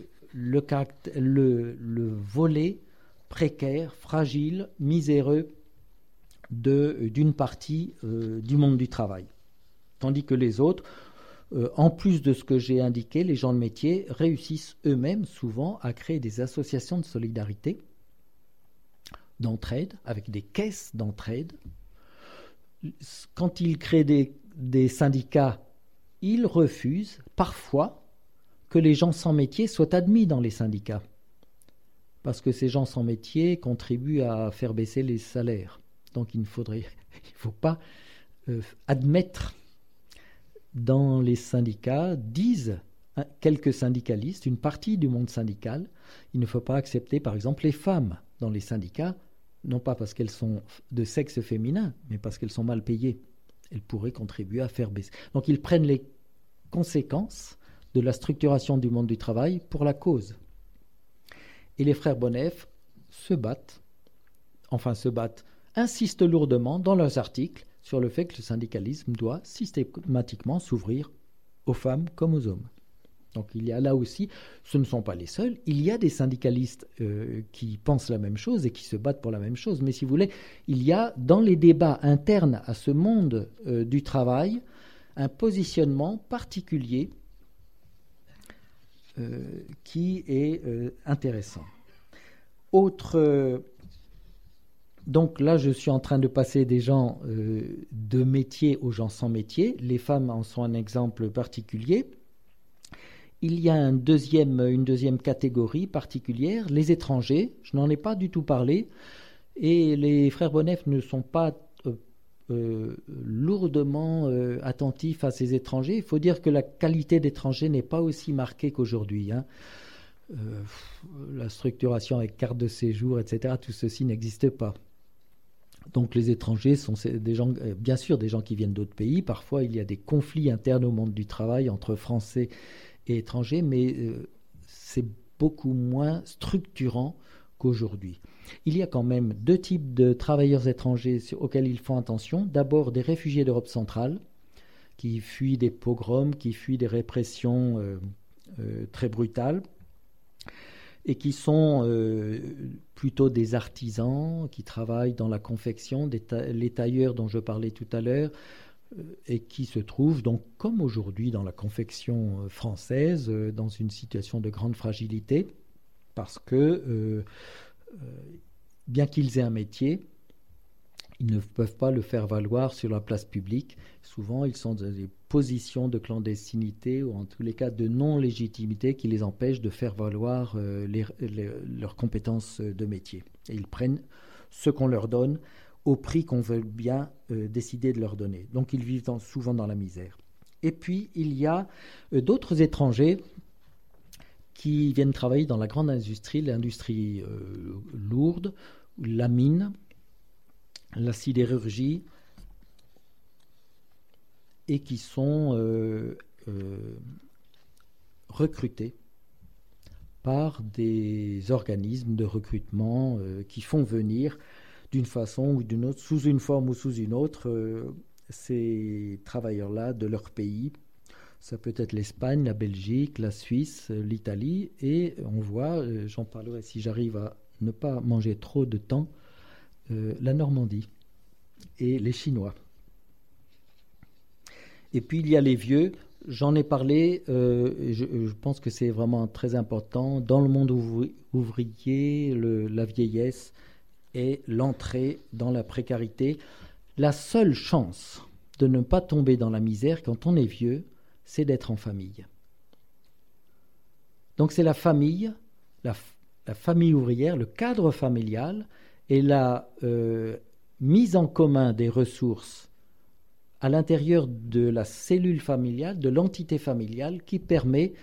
le volet précaire, fragile, miséreux d'une partie du monde du travail. Tandis que les autres, en plus de ce que j'ai indiqué, les gens de métier réussissent eux-mêmes souvent à créer des associations de solidarité, d'entraide, avec des caisses d'entraide. Quand ils créent des syndicats, ils refusent parfois que les gens sans métier soient admis dans les syndicats. Parce que ces gens sans métier contribuent à faire baisser les salaires. Donc il ne faut pas admettre dans les syndicats, disent quelques syndicalistes, une partie du monde syndical, il ne faut pas accepter par exemple les femmes dans les syndicats, non pas parce qu'elles sont de sexe féminin, mais parce qu'elles sont mal payées. Elles pourraient contribuer à faire baisser. Donc ils prennent les conséquences de la structuration du monde du travail pour la cause. Et les frères Bonnef insistent lourdement dans leurs articles sur le fait que le syndicalisme doit systématiquement s'ouvrir aux femmes comme aux hommes. Donc il y a là aussi, ce ne sont pas les seuls, il y a des syndicalistes qui pensent la même chose et qui se battent pour la même chose, mais si vous voulez, il y a dans les débats internes à ce monde du travail un positionnement particulier qui est intéressant. Donc là, je suis en train de passer des gens de métier aux gens sans métier. Les femmes en sont un exemple particulier. Il y a une deuxième catégorie particulière, les étrangers. Je n'en ai pas du tout parlé. Et les frères Bonnef ne sont pas lourdement attentifs à ces étrangers. Il faut dire que la qualité d'étranger n'est pas aussi marquée qu'aujourd'hui. La structuration avec carte de séjour, etc., tout ceci n'existe pas. Donc les étrangers sont des gens, bien sûr des gens qui viennent d'autres pays. Parfois il y a des conflits internes au monde du travail entre Français et étrangers, mais c'est beaucoup moins structurant qu'aujourd'hui. Il y a quand même deux types de travailleurs étrangers auxquels ils font attention. D'abord des réfugiés d'Europe centrale qui fuient des pogroms, qui fuient des répressions très brutales, et qui sont plutôt des artisans qui travaillent dans la confection, les tailleurs dont je parlais tout à l'heure, et qui se trouvent donc, comme aujourd'hui dans la confection française, dans une situation de grande fragilité, parce que, bien qu'ils aient un métier, ils ne peuvent pas le faire valoir sur la place publique. Souvent, ils sont dans des positions de clandestinité ou en tous les cas de non-légitimité qui les empêchent de faire valoir leurs compétences de métier. Et ils prennent ce qu'on leur donne au prix qu'on veut bien décider de leur donner. Donc ils vivent souvent dans la misère. Et puis il y a d'autres étrangers qui viennent travailler dans la grande industrie, l'industrie lourde, la mine, la sidérurgie, et qui sont recrutés par des organismes de recrutement qui font venir d'une façon ou d'une autre, sous une forme ou sous une autre, ces travailleurs-là de leur pays. Ça peut être l'Espagne, la Belgique, la Suisse, l'Italie, et on voit, j'en parlerai si j'arrive à ne pas manger trop de temps, la Normandie et les Chinois. Et puis il y a les vieux, j'en ai parlé, je pense que c'est vraiment très important. Dans le monde ouvrier, la vieillesse et l'entrée dans la précarité. La seule chance de ne pas tomber dans la misère quand on est vieux, c'est d'être en famille. Donc c'est la famille, la famille ouvrière, le cadre familial et la mise en commun des ressources à l'intérieur de la cellule familiale, de l'entité familiale qui permet,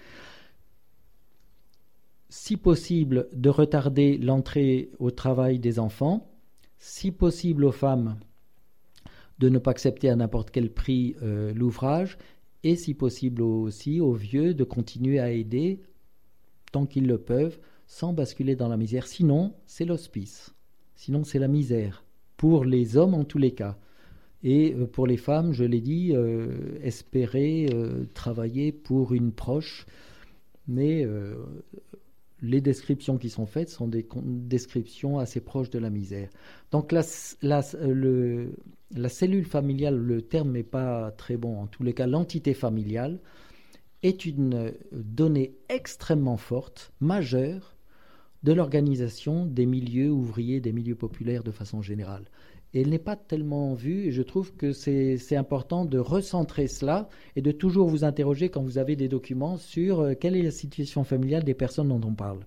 si possible, de retarder l'entrée au travail des enfants, si possible aux femmes de ne pas accepter à n'importe quel prix l'ouvrage, et si possible aussi aux vieux de continuer à aider tant qu'ils le peuvent, sans basculer dans la misère. Sinon, c'est l'hospice. Sinon, c'est la misère. Pour les hommes, en tous les cas. Et pour les femmes, je l'ai dit, espérer travailler pour une proche, mais les descriptions qui sont faites sont des descriptions assez proches de la misère. Donc la cellule familiale, le terme n'est pas très bon, en tous les cas l'entité familiale est une donnée extrêmement forte, majeure, de l'organisation des milieux ouvriers, des milieux populaires de façon générale. Et elle n'est pas tellement vue, et je trouve que c'est important de recentrer cela et de toujours vous interroger quand vous avez des documents sur quelle est la situation familiale des personnes dont on parle.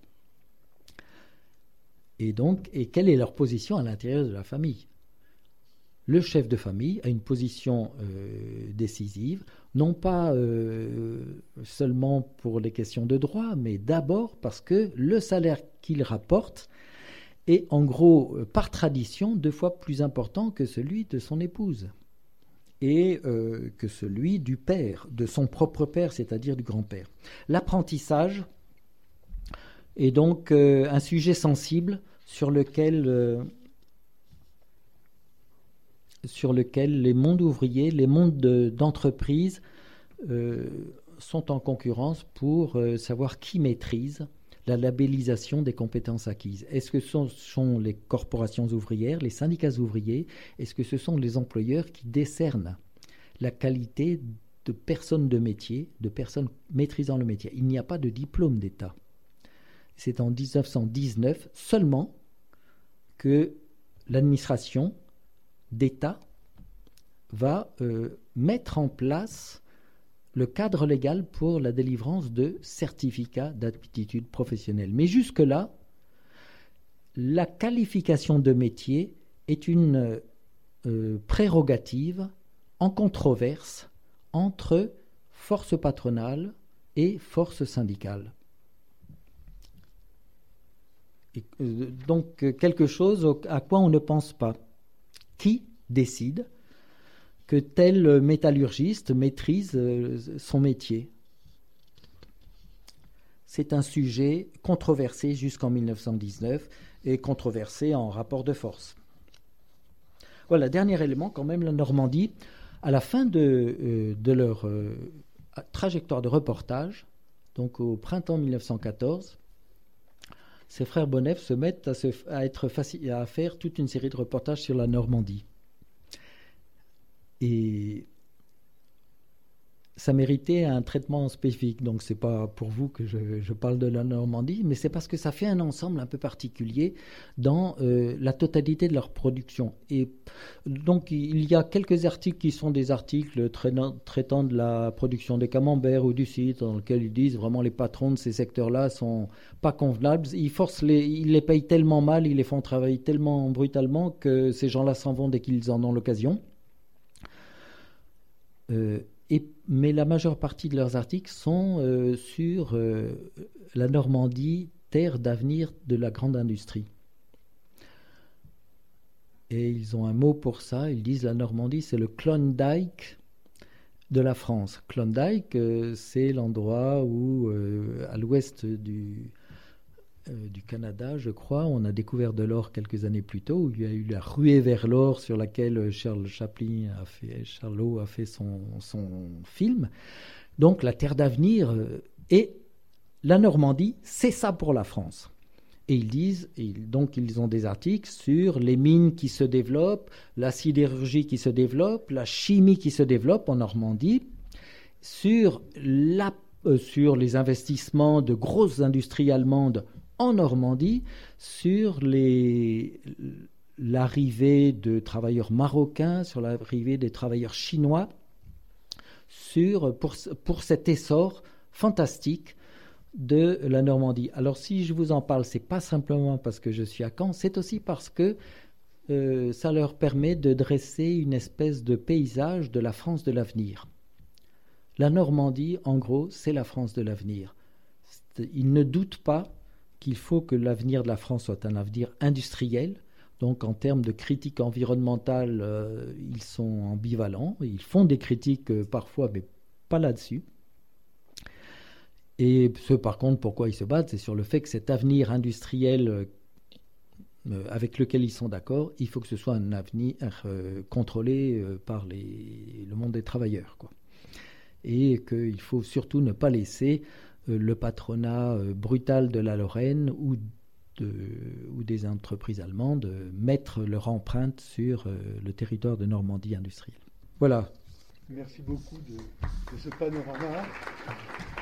Et quelle est leur position à l'intérieur de la famille. Le chef de famille a une position décisive, non pas seulement pour les questions de droit, mais d'abord parce que le salaire qu'il rapporte est en gros, par tradition, 2 fois plus important que celui de son épouse et que celui du père, de son propre père, c'est-à-dire du grand-père. L'apprentissage est donc un sujet sensible sur lequel les mondes ouvriers, les mondes d'entreprise sont en concurrence pour savoir qui maîtrise la labellisation des compétences acquises. Est-ce que ce sont les corporations ouvrières, les syndicats ouvriers? Est-ce que ce sont les employeurs qui décernent la qualité de personnes de métier, de personnes maîtrisant le métier? Il n'y a pas de diplôme d'État. C'est en 1919 seulement que l'administration d'État va mettre en place le cadre légal pour la délivrance de certificats d'aptitude professionnelle. Mais jusque-là, la qualification de métier est une prérogative en controverse entre force patronale et force syndicale. Et, donc quelque chose à quoi on ne pense pas. Qui décide que tel métallurgiste maîtrise son métier? C'est un sujet controversé jusqu'en 1919 et controversé en rapport de force. Voilà, dernier élément quand même, la Normandie, à la fin de leur trajectoire de reportage, donc au printemps 1914, ces frères Bonnef se mettent à faire toute une série de reportages sur la Normandie. Et ça méritait un traitement spécifique. Donc, c'est pas pour vous que je parle de la Normandie, mais c'est parce que ça fait un ensemble un peu particulier dans la totalité de leur production. Et donc, il y a quelques articles qui sont des articles traitant de la production des camemberts ou du cidre, dans lesquels ils disent vraiment les patrons de ces secteurs-là sont pas convenables. Ils les payent tellement mal, ils les font travailler tellement brutalement que ces gens-là s'en vont dès qu'ils en ont l'occasion. Mais la majeure partie de leurs articles sont sur la Normandie, terre d'avenir de la grande industrie. Et ils ont un mot pour ça, ils disent la Normandie, c'est le Klondike de la France. Klondike, c'est l'endroit où, à l'ouest du Canada, je crois, on a découvert de l'or quelques années plus tôt, où il y a eu la ruée vers l'or sur laquelle Charles Charlot a fait son film. Donc la terre d'avenir et la Normandie, c'est ça pour la France. Et ils disent, donc ils ont des articles sur les mines qui se développent, la sidérurgie qui se développe, la chimie qui se développe en Normandie, sur les investissements de grosses industries allemandes en Normandie, sur l'arrivée de travailleurs marocains, sur l'arrivée des travailleurs chinois, pour cet essor fantastique de la Normandie. Alors si je vous en parle, c'est pas simplement parce que je suis à Caen, c'est aussi parce que ça leur permet de dresser une espèce de paysage de la France de l'avenir. La Normandie, en gros, c'est la France de l'avenir. Ils ne doutent pas qu'il faut que l'avenir de la France soit un avenir industriel. Donc en termes de critique environnementale, ils sont ambivalents. Ils font des critiques parfois, mais pas là-dessus. Et par contre, pourquoi ils se battent, c'est sur le fait que cet avenir industriel avec lequel ils sont d'accord, il faut que ce soit un avenir contrôlé par le monde des travailleurs, quoi. Et qu'il ne faut surtout ne pas laisser le patronat brutal de la Lorraine ou des entreprises allemandes mettre leur empreinte sur le territoire de Normandie industrielle. Voilà. Merci beaucoup de ce panorama.